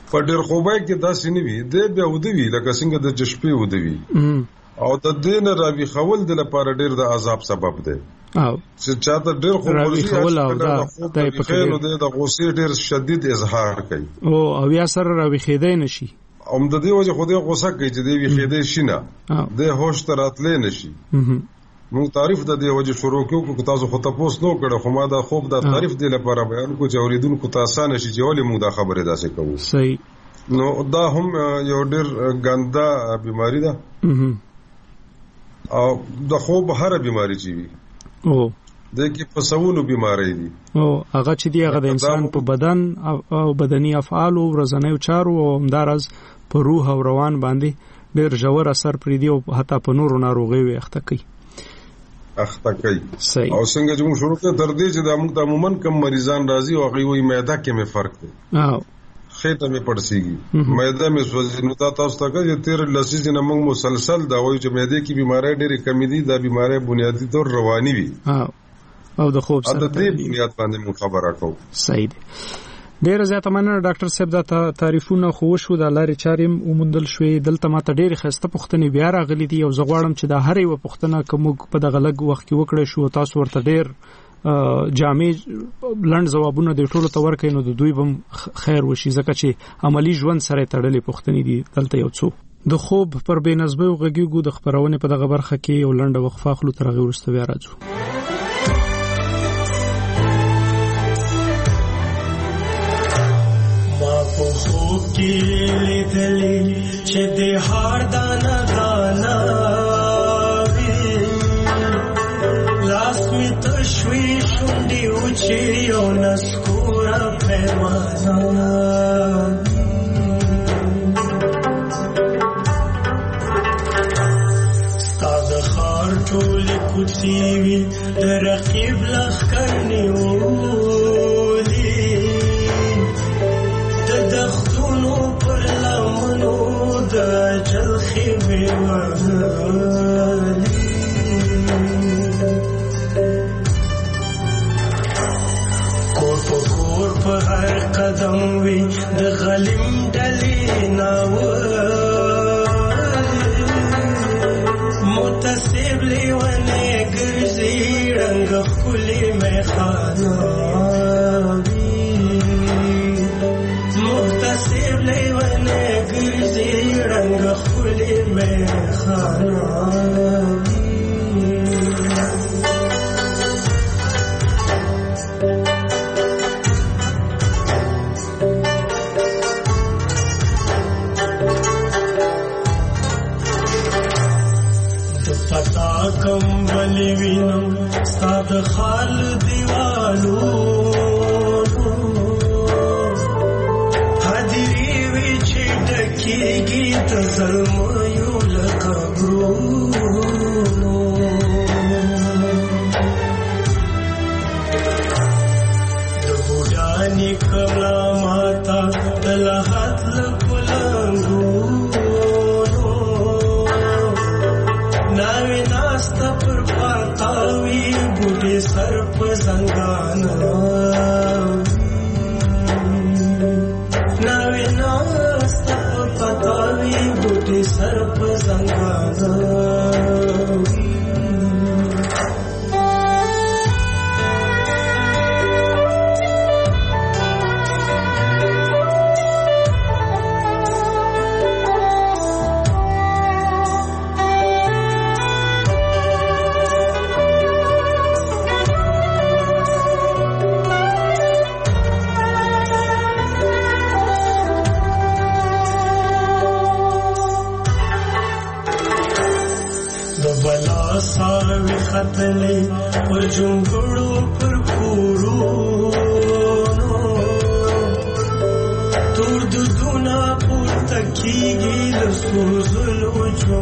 په ډېر خوبای کې داسې نه وي د بیا ودوي لکه څنګه د چشپې ودوي او د دین راوي خول د لپاره ډېر د عذاب سبب دی او چې چاته ډېر خوب راوي خول او د خیل د غوسې ډېر شدید اظهار کوي او یا سره راوي خېدای نشي هم د دې وجه خو دې غوسه کوي چې دې وي خېدای شي نه د هوش تراتلې نشي موږ تعریف د دې وجه شروع کوو تاسو خو تاسو نو کړه خو ما دا خوب د تعریف دی لپاره بیان کو چې اوریدونکو تاسو نه شي چې ولې موږ دا خبره داسې کوو صحیح نو دا هم یو ډېر ګنده بیماری ده او د خوب هر بیماری چی وي او د کې فسونو بیماری دي او هغه چې دی هغه د انسان په بدن او بدني افعال او ورځنیو چارو او همدارز په روح او روان باندې ډېر ژور اثر پرې دی او حتی په نورو ناروغیو اخته کوي او څنګه چې موږ شروع کړو تر دې چې د موږ عموما کم مریضان راځي او هغه وایي معده کې مې فرق دی خېټه مې پړسیږي معده مې سوځي نو تاسو ته کوي چې 13 لسیز نه موږ مسلسل دا وایي چې معده کې بیماری ډېرې کمی دي دا بیماری بنیادی طور رواني وي او د خوب سره د دې بنیاد باندې موږ خبره کوو صحیح دی ډېر زیاته مننه ډاکټر صاحب دا تعریفونه خو شو د لارې چارې ومندل شوې دلته ماته ډېر خسته پوښتنې بیا راغلي دي او زه غواړم چې دا هر یو پوښتنه کوم په دغه لږ وخت کې وکړې شو تاسو ورته ډېر جامع لنډ ځوابونه د ټولو ته ورکړئ نو د دوی بم خیر وشي ځکه چې عملی ژوند سره تړلې پوښتنې دي دلته یو څو د خوب پر بې نظمۍ او غږیږو د خبرونې په دغه برخه کې یو لنډه وقفه اخلو تر هغې وروسته بیا راځو خوب کې لیدلې چې د هار دانا دانا وي لاس می تشوي شونډې اوچې او نسکوره پیمانه ستا د ښار ټولې کوڅې وي د رقیب لښکر نیولي دختونو پر لمنو د جلخي بیوالي کور په کور په هر قدم وي د غلیم ډلې ناولي متصب لیونې ګرځي رنګ ښکلې میخانه لیونه ګرځي رنګ خولي مې خانه د پتا کوم بلی وینم ستا د خال دیوالو کېږي د ظلميو لکه برونو د بوډانې کملا ماتا د لحد له پلنګونو ناوې ناسته پر پاتاوي بوډې سر په زنګانه ناوې ناسته پتاوی بوټي سر په زنګانه ساوي خطلې پر جونګړو پر کورونو تور دودونه پورته کېږي له سوزلو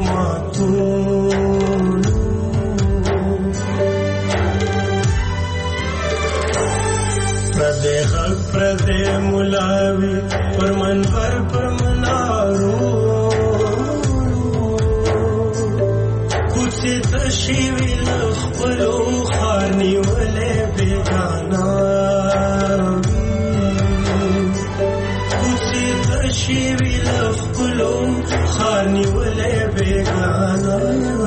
جوماتونو پردې غږ پردې ملاوي پر منبر پر منارو تشوی لخبلو خانی ولی بیگانا کسی کشي وی لفلو خاني ولې بیگانا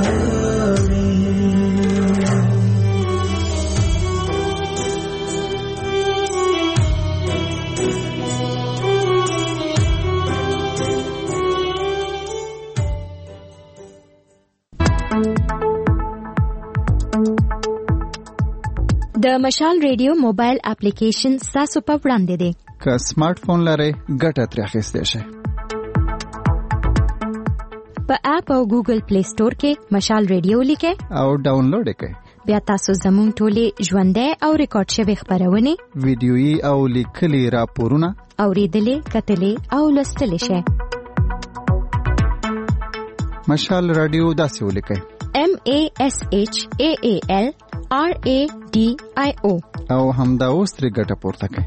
د مشال ریډیو موبایل اپلیکیشن تاسو په وړاندې دی. که سمارټ فون لرئ ګټه ترې اخیستئ شئ. په اپ او ګوګل پلی سٹور کې مشال ریډیو لیکئ او ډاونلوډ یې کړئ. بیا تاسو زموږ ټولې ژوندۍ او ریکارډ شوي خبرونه، ویډیويي او لیکلي راپورونه اوریدلې، کتلې او لوستلې شئ. مشال رادیو داسې ولیکئ: MASHAALRADIO او همدا اوس ترې ګټه پورته کړئ.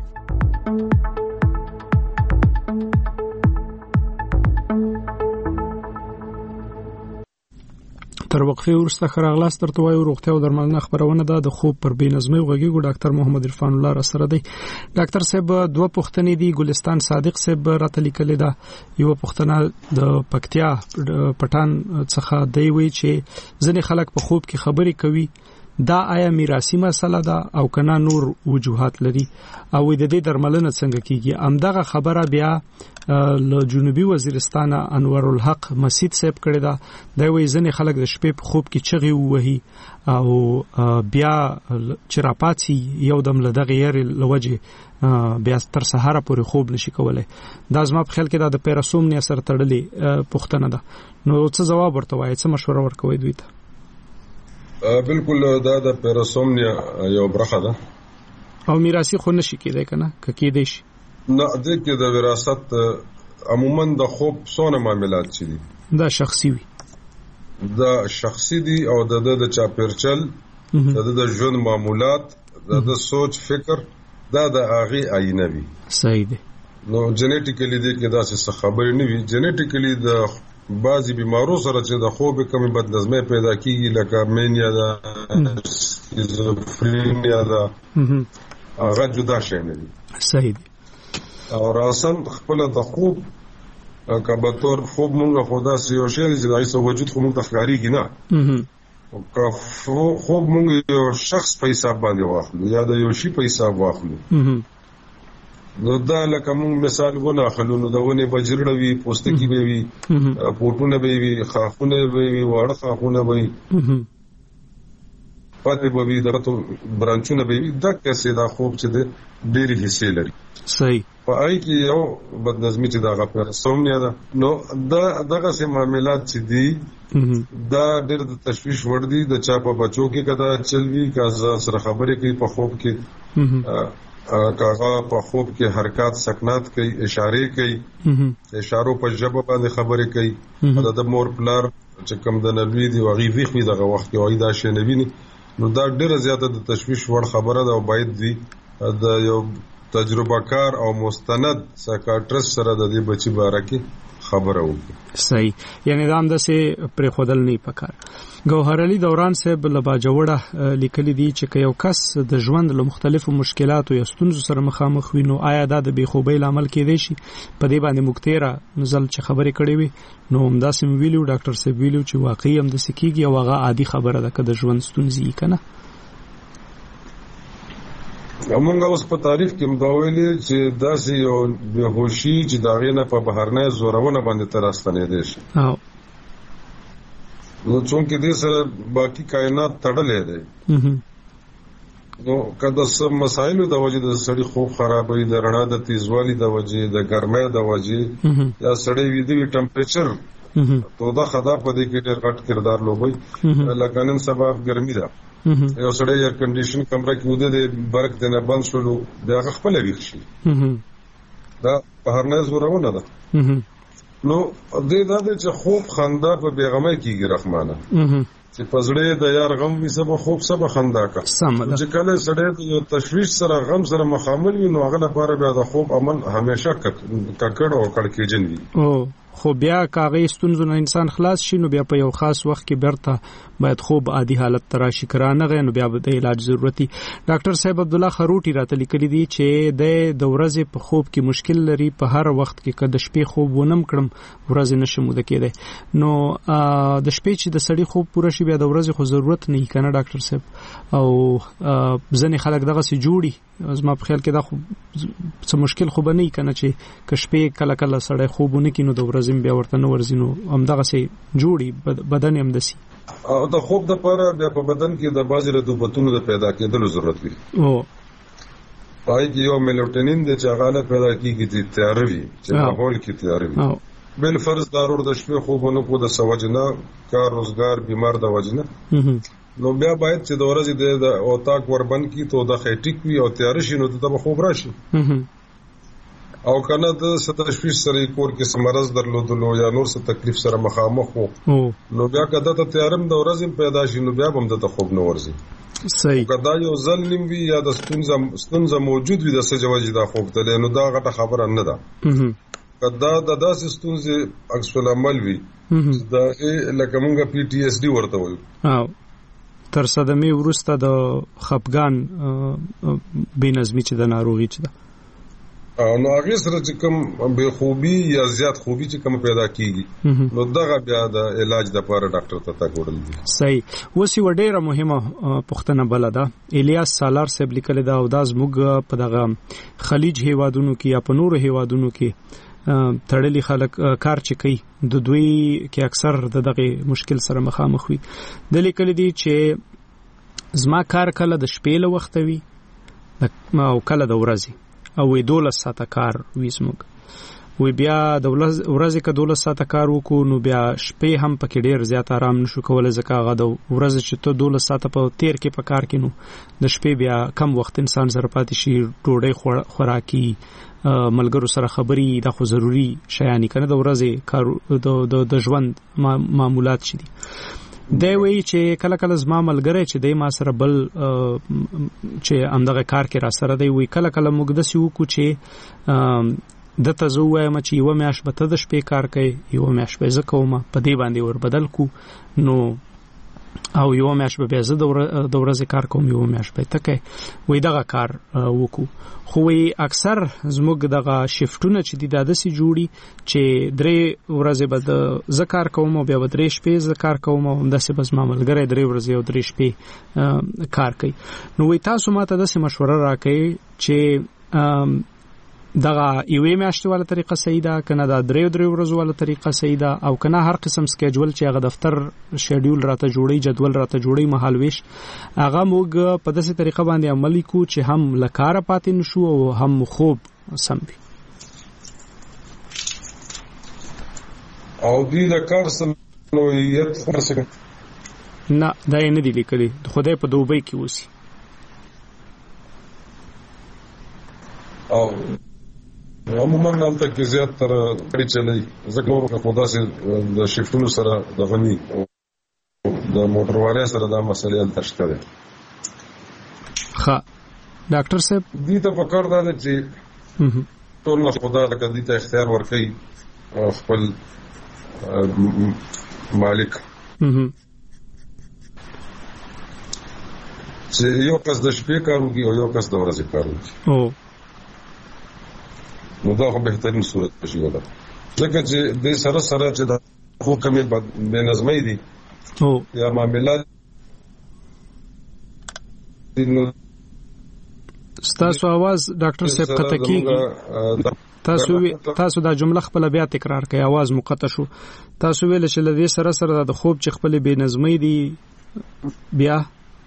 تر وقفه وروسته خراغلاس تر توایو روغتیا او درملنه خبرونه ده. د خوب پر بېنظمۍ غږیږي ډاکټر محمد عرفان الله را سره دی. ډاکټر صاحب دوه پوښتنې دي. ګلستان صادق صاحب راته لیکلې ده. یو پوښتنه د پکتیا پټان څخه دی وی چې ځینې خلک په خوب کې خبرې کوي، دا آیا میراثي مسله ده او کنه نور وجوهات لري او د دې درملنه څنګه کیږي؟ امدغه خبره بیا له جنوبي وزیرستان انور الحق مسجد صاحب کړی دا. دا وی ځنې خلک د شپې په خوب کې چغې وهي او بیا چې راپاتې یو دم له دغه یې لوجه بیا تر سهار پورې خوب نشي کولای. دا زما په خیال کې دا د پیراسومنیا سره تړلې پوښتنه ده. نو څه جواب ورته وایي، څه مشوره ورکوي دوی ته؟ بالکل دا د پیراسومنیا یو برخه ده او میراثي خو نشي کېدای کنه کېدای شي نه. د کې د وراثت عموما د خوب څونه معاملات چي دي دا شخصي وي، دا شخصي دي او د چاپیرچل د ژوند معمولات د سوچ فکر دا د اغي آینه وي. صحیح دي. نو جنیټیکلی د کې دا څه خبرې نه وي. جنیټیکلی د بعضی بیمارو سره چې د خوب کمی بد نظمۍ پیدا کیږي لکه مینیا دا سکیزوفرینیا دا هغه جدا شي نه دي. صحیح دي. او راسن خپل د خوب کبتور خوب مونږه خدا سيو شي چې دای څه وجود خو مونږ تخکاریږي نه. او خوب مونږ یو شخص په حساب باندې واخلو یا د یو شی په حساب واخلو. نو دا لکه مونږ مثال ونه اخلو نو دا ونه بجرړوي، پوستکی به وي، پورتونه به وي، خاخونه به وي، واړه خاخونه به وي، پاتې به وي، دغه برانچونه به وي. دا کیسه دا خوب چې د ډېری حصے لري. صحیح. په آی کې یو بدنظمي چې دا غفر سومنیا ده. نو دا دغه سه معاملات چې دي دا ډېر د تشویش ور دي. د چا په بچو کې کدا چلوي کا سره خبرې کوي په خوب کې، کاغه په خوب کې حرکات سکنات کوي، اشاره کوي، اشارو په ژبه باندې خبرې کوي. دا د مور پلار چې کوم د نبی دی وغي ویخي دغه وخت کې وای دا شی نبی نه. نو دا ډیره زیاته د تشویش وړ خبره ده او باید دی د یو تجربه کار او مستند سایکاټریست سره د دې بچی باره کې خبره وکړي. صحیح. یعنی دا هم د سه پر خودل نه پکار. ګوهر علي دوران صاحب لبا جوړه لیکلي دي چې یو کس د ژوند له مختلفو مشکلاتو یا ستونزو سره مخامخ وي نو آیا دا د بېخوبۍ عمل کېدای شي؟ په دې باندې مکتیرا نزل چې خبرې کړې وي نو همدا سم ویلو ډاکټر صاحب ویلو چې واقعي هم د سکیږي او هغه عادي خبره ده که د ژوند ستونزې کنه. موږ اوس په تاریخ کې مداویلې چې داسې یو بهوشي چې دا غینه په بهرنه زورونه باندې ترستنې دي شي. نو څنګه دې سره باقی کائنات تړلې ده. نو کله سم مسایل د وجې د سړي خوب خرابوي، د رڼا د تیزوالي د وجې، د ګرمۍ د وجې، یا سړی ویدي ټمپریچر تو دا خدا په دې کې ډېر غټ کردار لوبوي. لکه نن سبا ګرمي ده، یو سړی ایر کنډیشن کمره کې وده د برق دنه بند شولو دا خپل ویښ شي. دا بهرنه زورونه ده. نو دې دا چې خوب خندا په بیغمه کېږي رحمانه چې پزړې د یار غم وي سبا خوب سبا خندا کا چې کله سړی یو تشویش سره غم سره مخامل وي نو هغه لپاره بیا د خوب عمل همیشه ککړ او کړکېجن وي. خو بیا کاغې ستونزو نه انسان خلاص شي نو بیا په یو خاص وخت کې برته باید خوب عادي حالت تراشي کرانه غو نو بیا د علاج ضرورتي. ډاکټر صاحب عبد الله خروټي راته لیکلي دي چې د ورځې په خوب کې مشکل لري، په هر وخت کې کله د شپې خوب ونم کړم ورځ نشم د کېده نو د شپې چې د سړي خوب پوره شي بیا د ورځې خو ضرورت نه کنه ډاکټر صاحب. او ځنې خلک دغه سي جوړي زما په خیال کې دا خو څه مشکل خو بنئ کنه چې کشپې کله کله سړی خوبونه کینو د ورځې بیا ورته نو ورزینو هم دغه سي جوړي بدن هم دسي. او د خوب د پاره بیا په بدن کې د بازي رطوبتونو د پیدا کېدلو ضرورت وي. پای کې یو میلوټونین د چاغاله پیدا کیږي چې تیار وي چې ماحول کې تیار وي. بل فرض ضرور د شپې خوبونه کو د سوجنه کار روزګار بیمار د وجنه نو بیا باید چې د ورځې د اوتاک وربند کی ته د خېټیک وي او تیار شي نو ته خوب راشي. او کنه د 27 سره کور کې سمرز درلودلو یا نور څه تکلیف سره مخامخ وو نو بیا کده ته تیارم د ورځې پیدا شي نو بیا هم د خوب نه ورځي. صحیح. کدا یو ځل نیم وی یا د ستونزه موجود وي د سجوجي دا خوب ته نو دا غټه خبره نه ده. کدا د داسې ستونزې عکس العمل وي دا لکه مونږه PTSD ورته وایو تر صدمې وروسته د خپګان بېنظمي چې د ناروغي چې ده نو هغه سره چې کوم بے خوبي یا زیات خوبي چې کوم پیدا کیږي نو دغه بیا د علاج د لپاره ډاکټر ته تګورل دي. صحیح. وسی وډیره مهمه پښتنه بل ده الیاس سالار صاحب لیکل دا او داس موږ په دغه خلیج هیوادونو کې یا په نورو هیوادونو کې تړلي خلک کار چې کوي د دوی کې اکثر د دغه مشکل سره مخامخ وي. د لیکل دي چې زما کار کله د شپې له وخت وي او کله د ورځې او 12 ساعته کار وي زموږ وی بیا د ورځې که 12 ساعته کار وکړو نو بیا شپې هم پکې ډیر زیات آرام نشو کولای ځکه هغه د ورځې چې ته 12 ساعته په تیر کې په کار کې نو د شپې بیا کم وخت انسان سره پاتې شي ډوډۍ خوراکي ملګرو سره خبري دا خو ضروری شیانی کنه د ورځې کار د ژوند معمولات شي. دی وی چې کله کله زما ملګری چې دی ما سره بل چې همدغه کار کې را سره دی وی کله کله موږ د سیو کو چې د تاسو وایم چې یو میاش به ته د شپې کار کوي یو میاش به زه کوم په دې باندې ور بدل کو نو او یو میاش به زه د ورځې کار کوم یو میاش به تکه وی دغه کار وکړو. خو اکثر زموږ دغه شیفټونه چې د داسې جوړي چې درې ورځې به د زکار کوم او بیا به درې شپې زکار کوم او داسې بس ماملګری درې ورځې او درې شپې کار کوي. نو وی تاسو ماته داسې مشوره راکړئ چې دغه یوې میاشتې والا طریقه صحیح ده کنه دا درې ورځو والا طریقه صحیح ده او کنه هر قسم سکیجول چې هغه دفتر شیډول راته جوړي جدول راته جوړي مهال ویش هغه موږ په داسې طریقه باندې عملي کو چې هم لکاره پاتې نشو او هم خوب سم وي. او دې د کار سمویت فرسګه نه دا یې نه دی لیکلي خدای په دوبۍ کې وسی او عموما دلته کې زیات تر کړي چلی زګور خدا سي د شیفټونو سره د غني د موټر واره سره دا مسله تشته ده. ښه ډاکټر صاحب دې ته فکر دا چې ټول خدا د کدي ته اختیار ورکړي خپل مالک چې یو کس د شپې کار وکړي او یو کس د ورځې کار وکړي نو دا خو بهترین صورت شي ودا ځکه چې د سره سره چې د خو کمی بے نظمۍ دي یا معاملات ستاسو आवाज ډاکټر صاحب قطع کیږي تاسو دا جمله خپل بیا تکرار کړئ आवाज مقطع شو. تاسو ویل چې لدی سره سره د خوب چې خپل بے نظمۍ دي بیا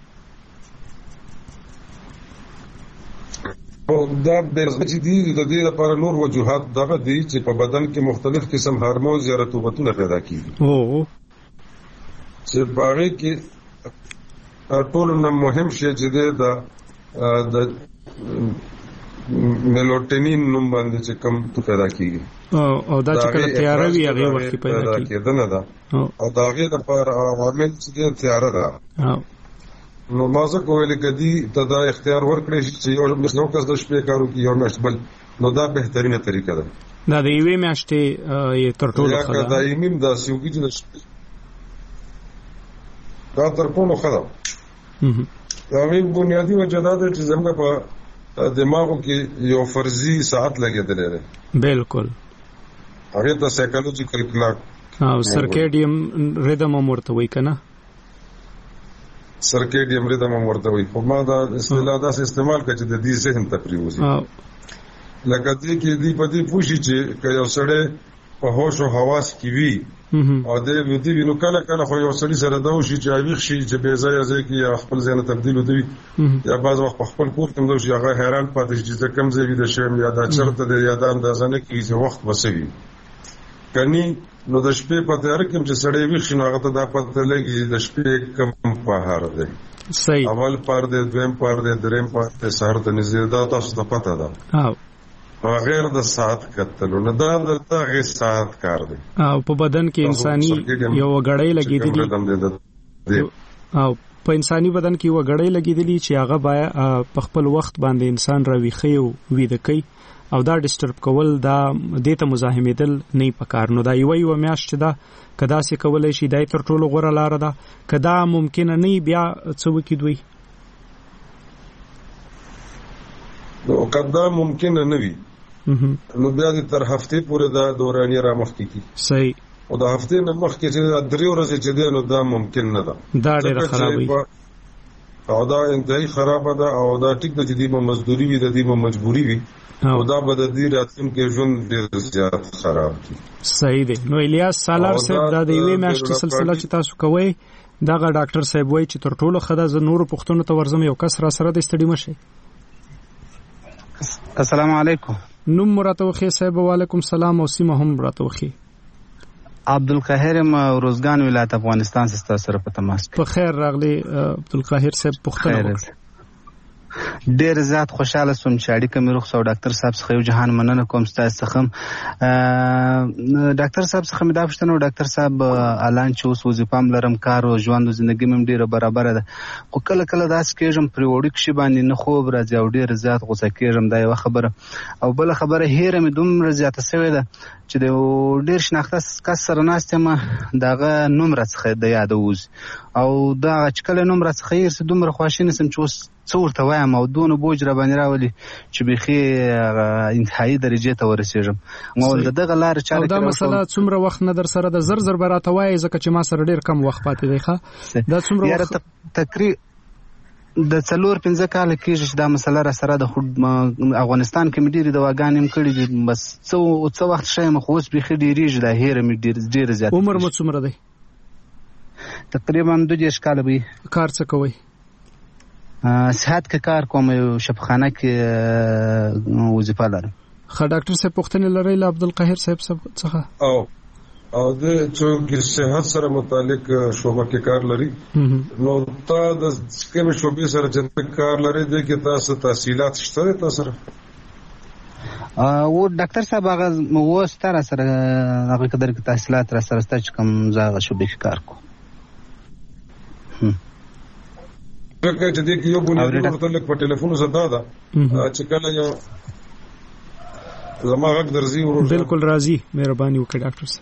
دا د رزمچې دي د دې لپاره نور وجوهات دغه دي چې په بدن کې مختلف قسم هورمون یا رطوبتونه پیدا کیږي چې باغې کې ټول نه مهم شی چې د میلوټونین نوم باندې چې کوم پیدا کیږي او دا چې کله تیار وي هغه وخت پیدا کیږي نه دا او دا هغه لپاره عوامل چې تیار ده نو مازه کولی کدی ته دا اختیار ورکړي چې یو کس د شپې کارو کې یو مشبل نو دا بهترینه طریقه ده. دا د یوې میاشتې تر ټولو ښه ده. دایمي دا سیوګي چې دا تر ټولو ښه ده. دا وی بنیادی وجه دا ده چې زموږ په دماغو کې یو فرضي ساعت لګېدلی دی. بالکل. هغه ته سایکولوژیکل کلاک او سرکیډیم ریدم ورته وایي کنه. سرکیډیم ریدم ورته وایي. خو ما دا اصطلاح داسې استعمال کړه چې د دې ذهن ته پریوځي. لکه دې کې دې په دې پوښي چې که یو سړی په هوش او حواس کې وي او دې وینو کله کله خو یو سړی سره دا وشي چې اویخ شي چې بې ځای کې خپل ځای تبدیل ودی یا بعض وخت خپل کور کې دوی هغه حیران پاتې چې کم ځای د شیم یا دا چرته د یاد اندازه نه کیږي وخت وسوي کني. نو د شپې په تیار کې چې سړی ویښ شي هغه ته دا پته لګي د شپې کم پهار دی. صحیح. اول پار دی، دویم پار دی، دریم پار دی، سهار ته نږدې دا تاسو ته پته ده. غیر د ساعت کتلو نه دا د غیر ساعت کار دی. او په بدن کې انساني یو غړۍ لګېدلې او په انساني بدن کې یو غړۍ لګېدلې چې هغه باید په خپل وخت باندې انسان راويخي او ویده کوي او دا ډیسټرب کول دا د ته مزاحمېدل نه پکار. نو دا یو میاشت ده کدا سي کولای شي دای تر ټولو غوړه لار ده. کدا ممکن نه بیا څه وکړي دوی نو کدا ممکن نه وي نو بیا د تر هفته پورې دا دوراني را مخ کی. صحیح. او د هفته نه مخ کې چې درې ورځې چې دی نو دا ممکن نه ده. دا ډېر خرابوي او دا انتهایی خراب ده او دا ټیک ده چې دی مزدوري وي د دې مجبوري وي او دا به د دې راتلونکي ژوند ډېر زیات خراب دي. صحیح دی. نو الیاس سالار صاحب دا د یوې میاشتې سلسله چې تاسو کوئ دغه ډاکټر صاحب وایي چې تر ټولو ښه ده زه نورو پوښتنو ته ورځم یو کس را سره د ستړي مشي. السلام علیکم. نوم مراتوخي صاحب. وعلیکم السلام. او سیمه هم مراتوخي. عبدالقاهر روزګان ولایت افغانستان څخه سره په تماس. په خیر راغلی عبدالقاهر صاحب. پوښتنه وکړه. ډېر زیات خوشاله سوم چې اړیکه مې رخصو ډاکټر صاحب څخه یو جهان مننه کوم تاسو څخه. ډاکټر صاحب څخه مې دا پوښتنه ډاکټر صاحب الان چې اوس وظیفه لرم کار او ژوند او ژوندۍ مې ډېره برابر ده خو کله کله داس کېږم پر وړي کې باندې نه خوب راځي او ډېر زیات غوسه کېږم. دا یو خبره او بل خبره هېره مې دومره زیاته شوې ده چې د ډېر شناخته کس سره ناستم دغه نوم راڅخه د یاد وځي او دا چې کله نوم راڅخه یې دومره خواشینه سم چې اوس څورته وایم او دونه بوج را باندې راولي چې بيخي انتهایی درجه ته ورسېږم. نو دغه لار چاره دا مسله څومره وخت نه در سره د زر براته وایي ځکه چې ما سره ډېر کم وخت پاتې دی. ښه دا څومره وخت تقریبا د 4-5 کال کېږي چې دا مسله را سره د افغانستان کې مې ډېرې دواګانې هم کړې دي بس څو وخت شایم خو اوس بيخي ډېرېږي دا هېره مې ډېر زیات. عمر مو څومره دی؟ تقریبا 22 کال به. کار څه کوئ؟ صحت کې کار کوم یو شفاخانه کې وظیفه لرم. ښه ډاکټر صاحب پوښتنه لرئ له عبدالقاهر صاحب څخه؟ او د چې صحت سره متعلق شوبه کې کار لري نو تا د کوم شوبې سره چې کار لري د کې تاسو تحصیلات شته تاسو سره؟ او ډاکټر صاحب هغه و ستاره سره هغه قدر کې تحصیلات را سره ست کوم ځای شوبې کې کار کوم. که چې دې کې یو بنیادی متعلق په ټلیفون زده ده چې کله یو زما غږ درځي ورو بالکل راځي مهرباني وکړئ ډاکټر صاحب.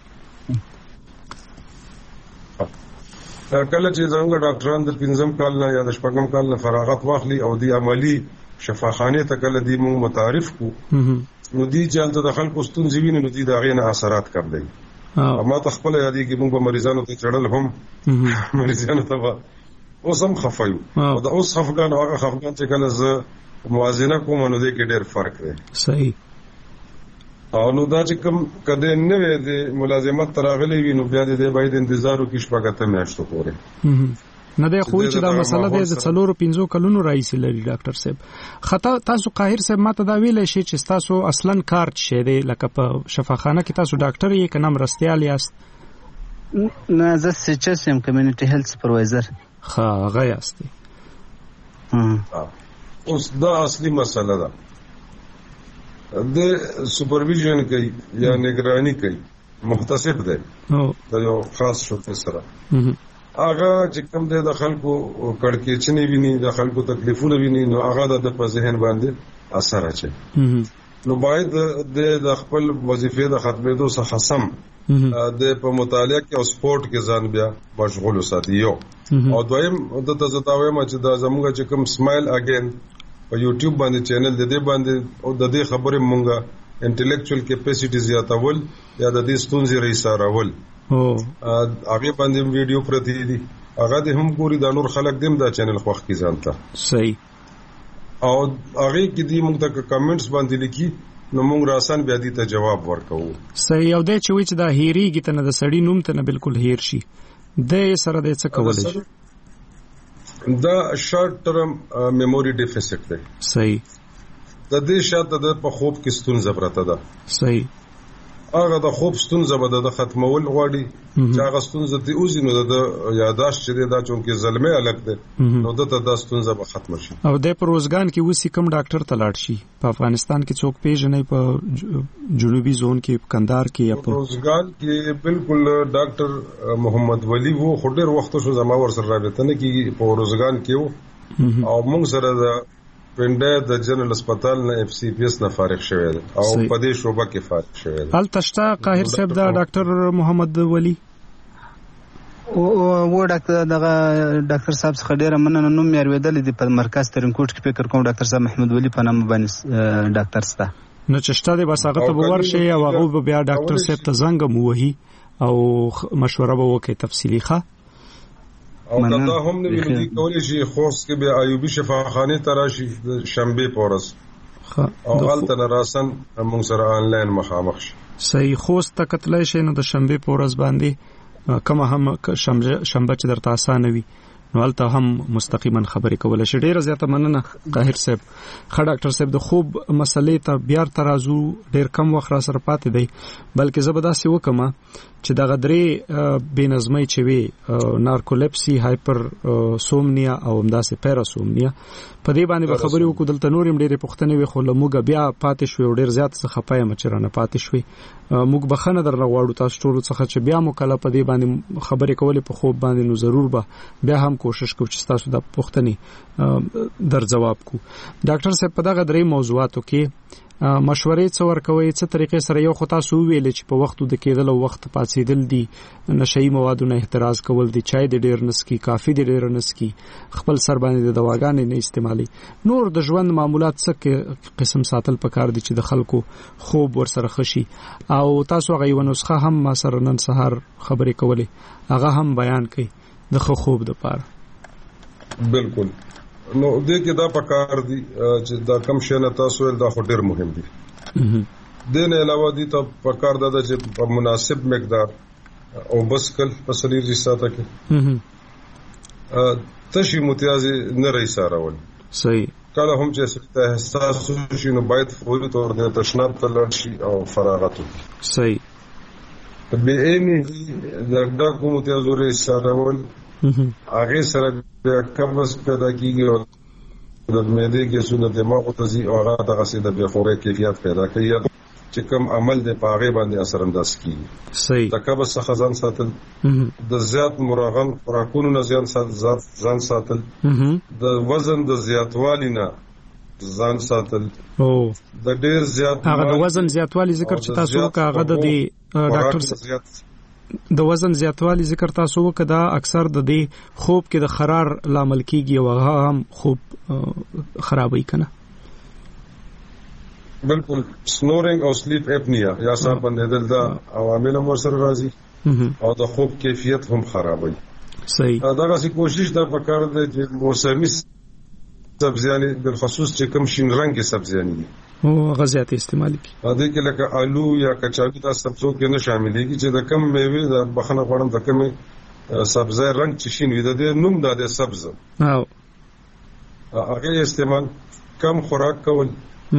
کله چې څنګه ډاکټران د 5 کال نه یا د 6 کال نه فراغت واخلي او د عملی شفاخانه ته کله دې مو متعارف کو نو دې چې انت د خلکو ستونزې ویني نو دې د غینه اثرات کم دي. اما ته خپل یادې کې موږ مریضانو ته چړل هم مریضانو ته اوس هم خفایو او دا اوس خفګان او هغه خفګان چې کله زه موازنه کوم نو دې کې ډېر فرق دی. صحیح. او نو دا چې کوم کده نه وي د ملازمت تراغلي وي نو بیا دې باید انتظار وکړي شپږ میاشتو پورې. نه دی خو چې دا مسله د 4-5 کلونو راځي لري ډاکټر صاحب. خطا تاسو قاهر صاحب ماته دا ویل شي چې تاسو اصلا کار شه دی لکه په شفاخانه کې تاسو ډاکټر یې کنه مرستيال یاست؟ نه زه سچس یم کمیونټي هیلث سپروایزر. ها هغه یاست. اوس دا اصلي مسله ده د سپرویژن کوي یا نگرانی کوي مختصف دی دا یو خاص شوق سره هغه چې کوم د خلکو کړکېچنې ویني د خلکو تکلیفونه ویني نو هغه د په ذهن باندې اثر اچي. نو باید د خپل وظیفې د ختمېدو څخه سم د په مطالعه کې او سپورت کې ځان بیا مشغول وساتي یو او دویم د تزداویم چې د زموږ چې کوم سمایل اگین په یوټیوب باندې چینل د دې باندې او د دې خبرې مونږه انټلیکچوال کیپاسټي زیاتول یا د دې ستونزې رئیسارول هغه باندې ویډیو پرتی دي هغه د هم ګوري د نور خلک دیم دا چینل خوښ کی ځانته صحیح او هغه کې دی موږ ته کمنټس باندې لیکي نو موږ راسن بیا دې ته جواب ورکو. صحیح او د چوي چې دا هیریږي ته نه د سړی نوم ته نه بالکل هیر شي د سره د څه کولای شي دا شارټ ټرم میموري ډیفیسټ دی. صحیح د دې شاته د په خوب کې ستونزه پرته ده. صحیح هغه د خوب ستونزه به د ختمول غواړي چې هغه ستونزه ته اوسې نو د یاداشت چې دا چونکه زلمه الګ ده نو د ستونزه به ختم شي. او د پروزګان کې وسی کوم ډاکټر ته لاړ شي په افغانستان کې څوک پیژنې په جنوبي زون کې کندهار کې یا په پروزګان کې بالکل ډاکټر محمد ولی وو خډر وخت شو زما ور سره رابطه نه کیږي په پروزګان کې وو او موږ سره د پنده د جنرال هسپتال نه اف سی پی اس نه فارغ شوی دی او په دې شوبه کې فارغ شوی دی. ال تشتا قاهر صاحب دا ډاکټر محمد ولی او ډاکټر صاحب څخه ډیره مننه. نوم یې اوریدل دي په مرکز ترنکوټ کې فکر کوم ډاکټر صاحب محمد ولی په نامه باندې ډاکټر ستا نو چشته دی بس هغه ته ورشي او هغه بیا ډاکټر صاحب ته زنګ مو وهي او مشوره به وکړي تفصیلی ښه او کدا هم نه ویل دي کولای شي خوست کې به ایوبی شفاخانه تراشي د شنبه پورس او حالت راسن موږ سره آنلاین مخامخ شي. صحیح خوست ته کتلای شي نو د شنبه پورس باندې کومه هم شنبه چې درته اسانه وي نو حالت هم مستقیما خبرې کولای شي. ډیره زیاته مننه قاهر صاحب. ښه ډاکټر صاحب د خوب مسلې ته بیا ترازو ډیر کم وخت را سره پاتې دی بلکې زبرداسي وکما چې دا غدري بنظمي چې وي نارکولپسي هایپر سومنیا او همداسې پیراسومنیا په دې باندې خبرې وکړو. دلته نورم ډېرې پوښتنې وي خو لموږ بیا پاتې شو ډېر زیات څه خپای مچرانه پاتې شوي. موږ بخنه درغواړو تاسو ټول څخه چې بیا مکلف په دې باندې خبرې کولې په خوب باندې نو ضرور به بیا هم کوشش کوو چې تاسو د پوښتنې در جواب کو. ډاکټر صاحب په دغه درې موضوعاتو کې مشورې څو ورکوي څه طریقې سره یو خو تاسو ویل چې په وخت د کېدل او وخت پاتېدل دي نشئی موادو نه احتراز کول دي چای د ډیر نسکی کافي د ډیر نسکی خپل سر باندې د دواګانې نه استعمالي نور د ژوند معمولات څه قسم ساتل پکار دي چې د خلکو خوب ور سره خشي او تاسو غي ونسخه هم ما سره نن سهار خبرې کولې هغه هم بیان کړي د خوب د پاره. بالکل نو دې کې دا پکار دي چې دا کم شنه تاسو دا ډېر مهم دي. د نه علاوه دي ته پکار ده چې په مناسب مقدار او بس کل په شریر رساته کې تشي متیازي نه رئیسارول. صحیح کله هم چې ستاسو احساس شي نو باید فوري تور د تشناب ته لاړ شي او فراغت وکړي. صحیح به اینی دا کوم متیازو رئیسارول هغه سره د کمبس پیدا کیږي او د معدې کې سونه دماغ ته زی او هغه د غسیل د بخورې کیفیت پیدا کوي چې کوم عمل د پاغه باندې اثر انداز کوي. صحیح د کبس څخه ځان ساتل د زیات مراغم خوراکونو نه ځان ساتل د وزن د زیاتوالي نه ځان ساتل او د ډیر زیات هغه د وزن زیاتوالي ذکر چې تاسو هغه د ډاکټر د وزن زیاتوالی ذکر تاسو وکړه اکثر د دې خوب کې د خرار لامل کیږي او هغه هم خوب خرابوي کنه. بالکل سنورینګ او سلیپ اپنیا یا صاحب باندې دا عوامل هم سره راځي او د خوب کیفیت هم خرابوي. صحیح دا غسی کوشش دا پکار دی چې موسمي سبزیانې بالخصوص چې کوم شین رنگي سبزیانې دي او غذایت استعمالي کی دا کې لکه آلو یا کچالو دا سبزو کې نه شاملېږي چې د کم میوه د بخنه غوړم د کم سبزی رنگ چې شین وي د نوم د سبز او هغه استعمال کم خوراک کول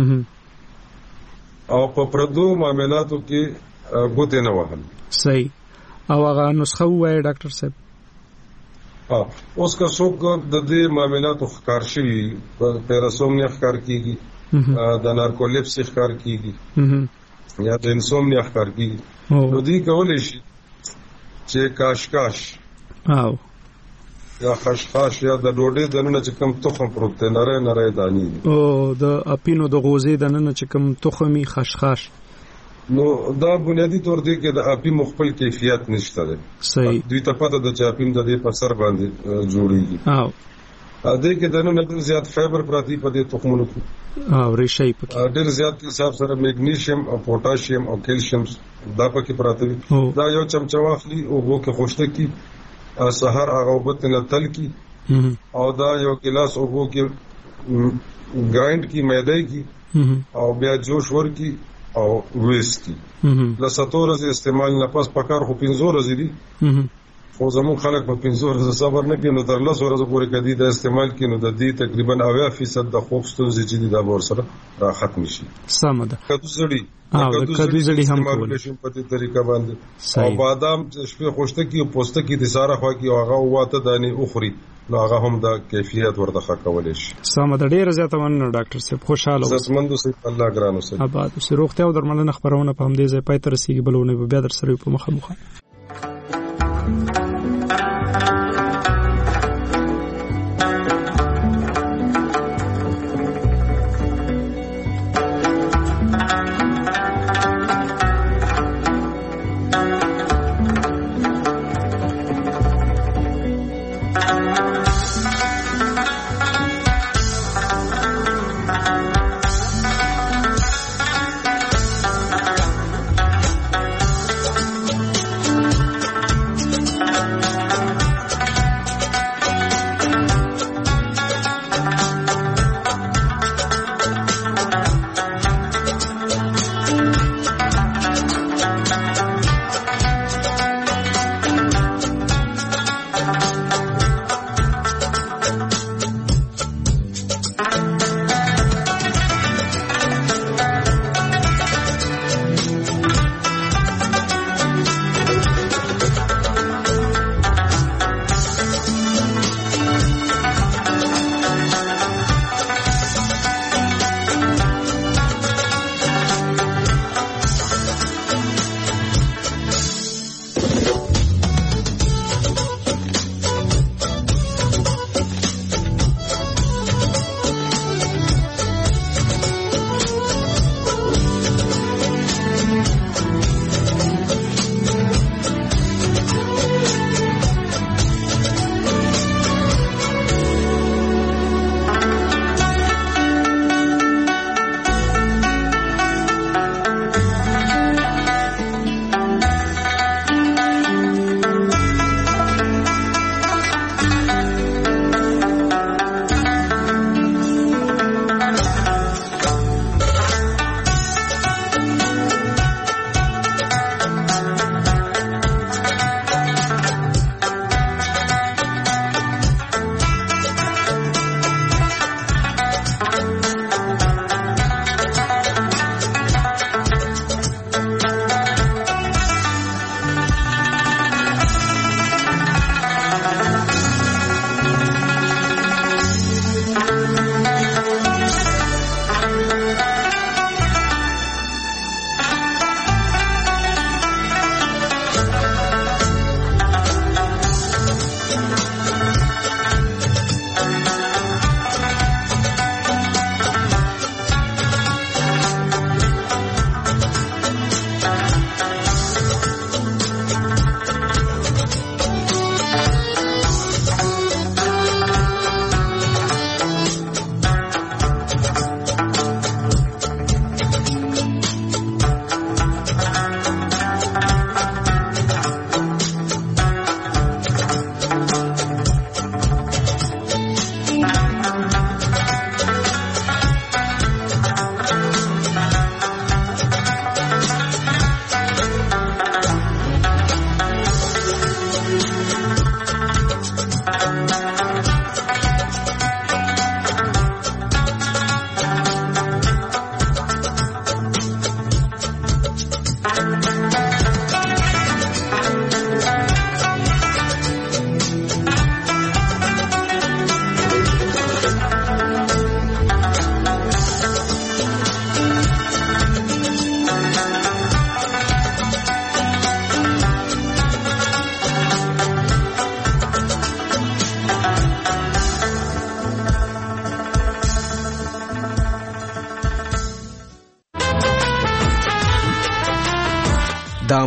او په پردو معاملاتو کې ګوتې نه وهل. صحیح او هغه نسخه وایي ډاکټر صاحب اوس کا څوک د دې معاملاتو ښکار شي پیراسومنیا ښکار کیږي د نارکولپسي ښکار کیږي یا د انسومنیا ښکار کیږي نو دې کولای شي چې کاش او یا خشخاش یا د ډوډۍ دننه چې کوم تخم پروت دی نری دانی دي او د اپینو د غوزې دننه چې کوم تخمي خشخاش نو دا بنیادی طور دی کې د اپی مخبل کیفیت نشته ده صحیح دوی ته پته د چې اپیم د دې په سر باندې جوړیږي او دې کې دننه ډېر زیات فایبر پراتی په دې تخمونو کې او ریشي پکې ډېر زیات حساب سره میګنیشیم او پوتاشیم او کیلشیم دا پکې پراته دي دا یو چمچه واخلي او وو کې خوشته کی سحر هغه وبتنه تل کی او دا یو ګلاس او وو کې ګرایند کی میده کی او بیا جوش ور کی او ویسکی لساتور از استعمال نه پس پکار خو 15 ورځې دي خو زموږ خلک په 15 ورځې صبر نه کوي نو تر 10 ورځې پورې کدي د استعمال کینو د دې تقریبا 80% د خوب ستونزې چې دي دا ور سره را ختم شي سم ده کدو زړی کدو زړی هم کولای شي په دې طریقه باندې او بادام شپه خوشته کی او پوسته کی د ساره خوا کی او هغه واته دانی اخري نو هغه هم د کیفیت ورته کولای شي سم ده ډیر زیاته مننه ډاکټر صاحب خوشاله اوسئ زموږ سره الله ګران اوسئ آباد اوسئ روغتیا او درملنه خبرونه په همدې ځای پای تر رسیدي بلونه بیا در سره په مخه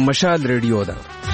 مشال ریډیو ده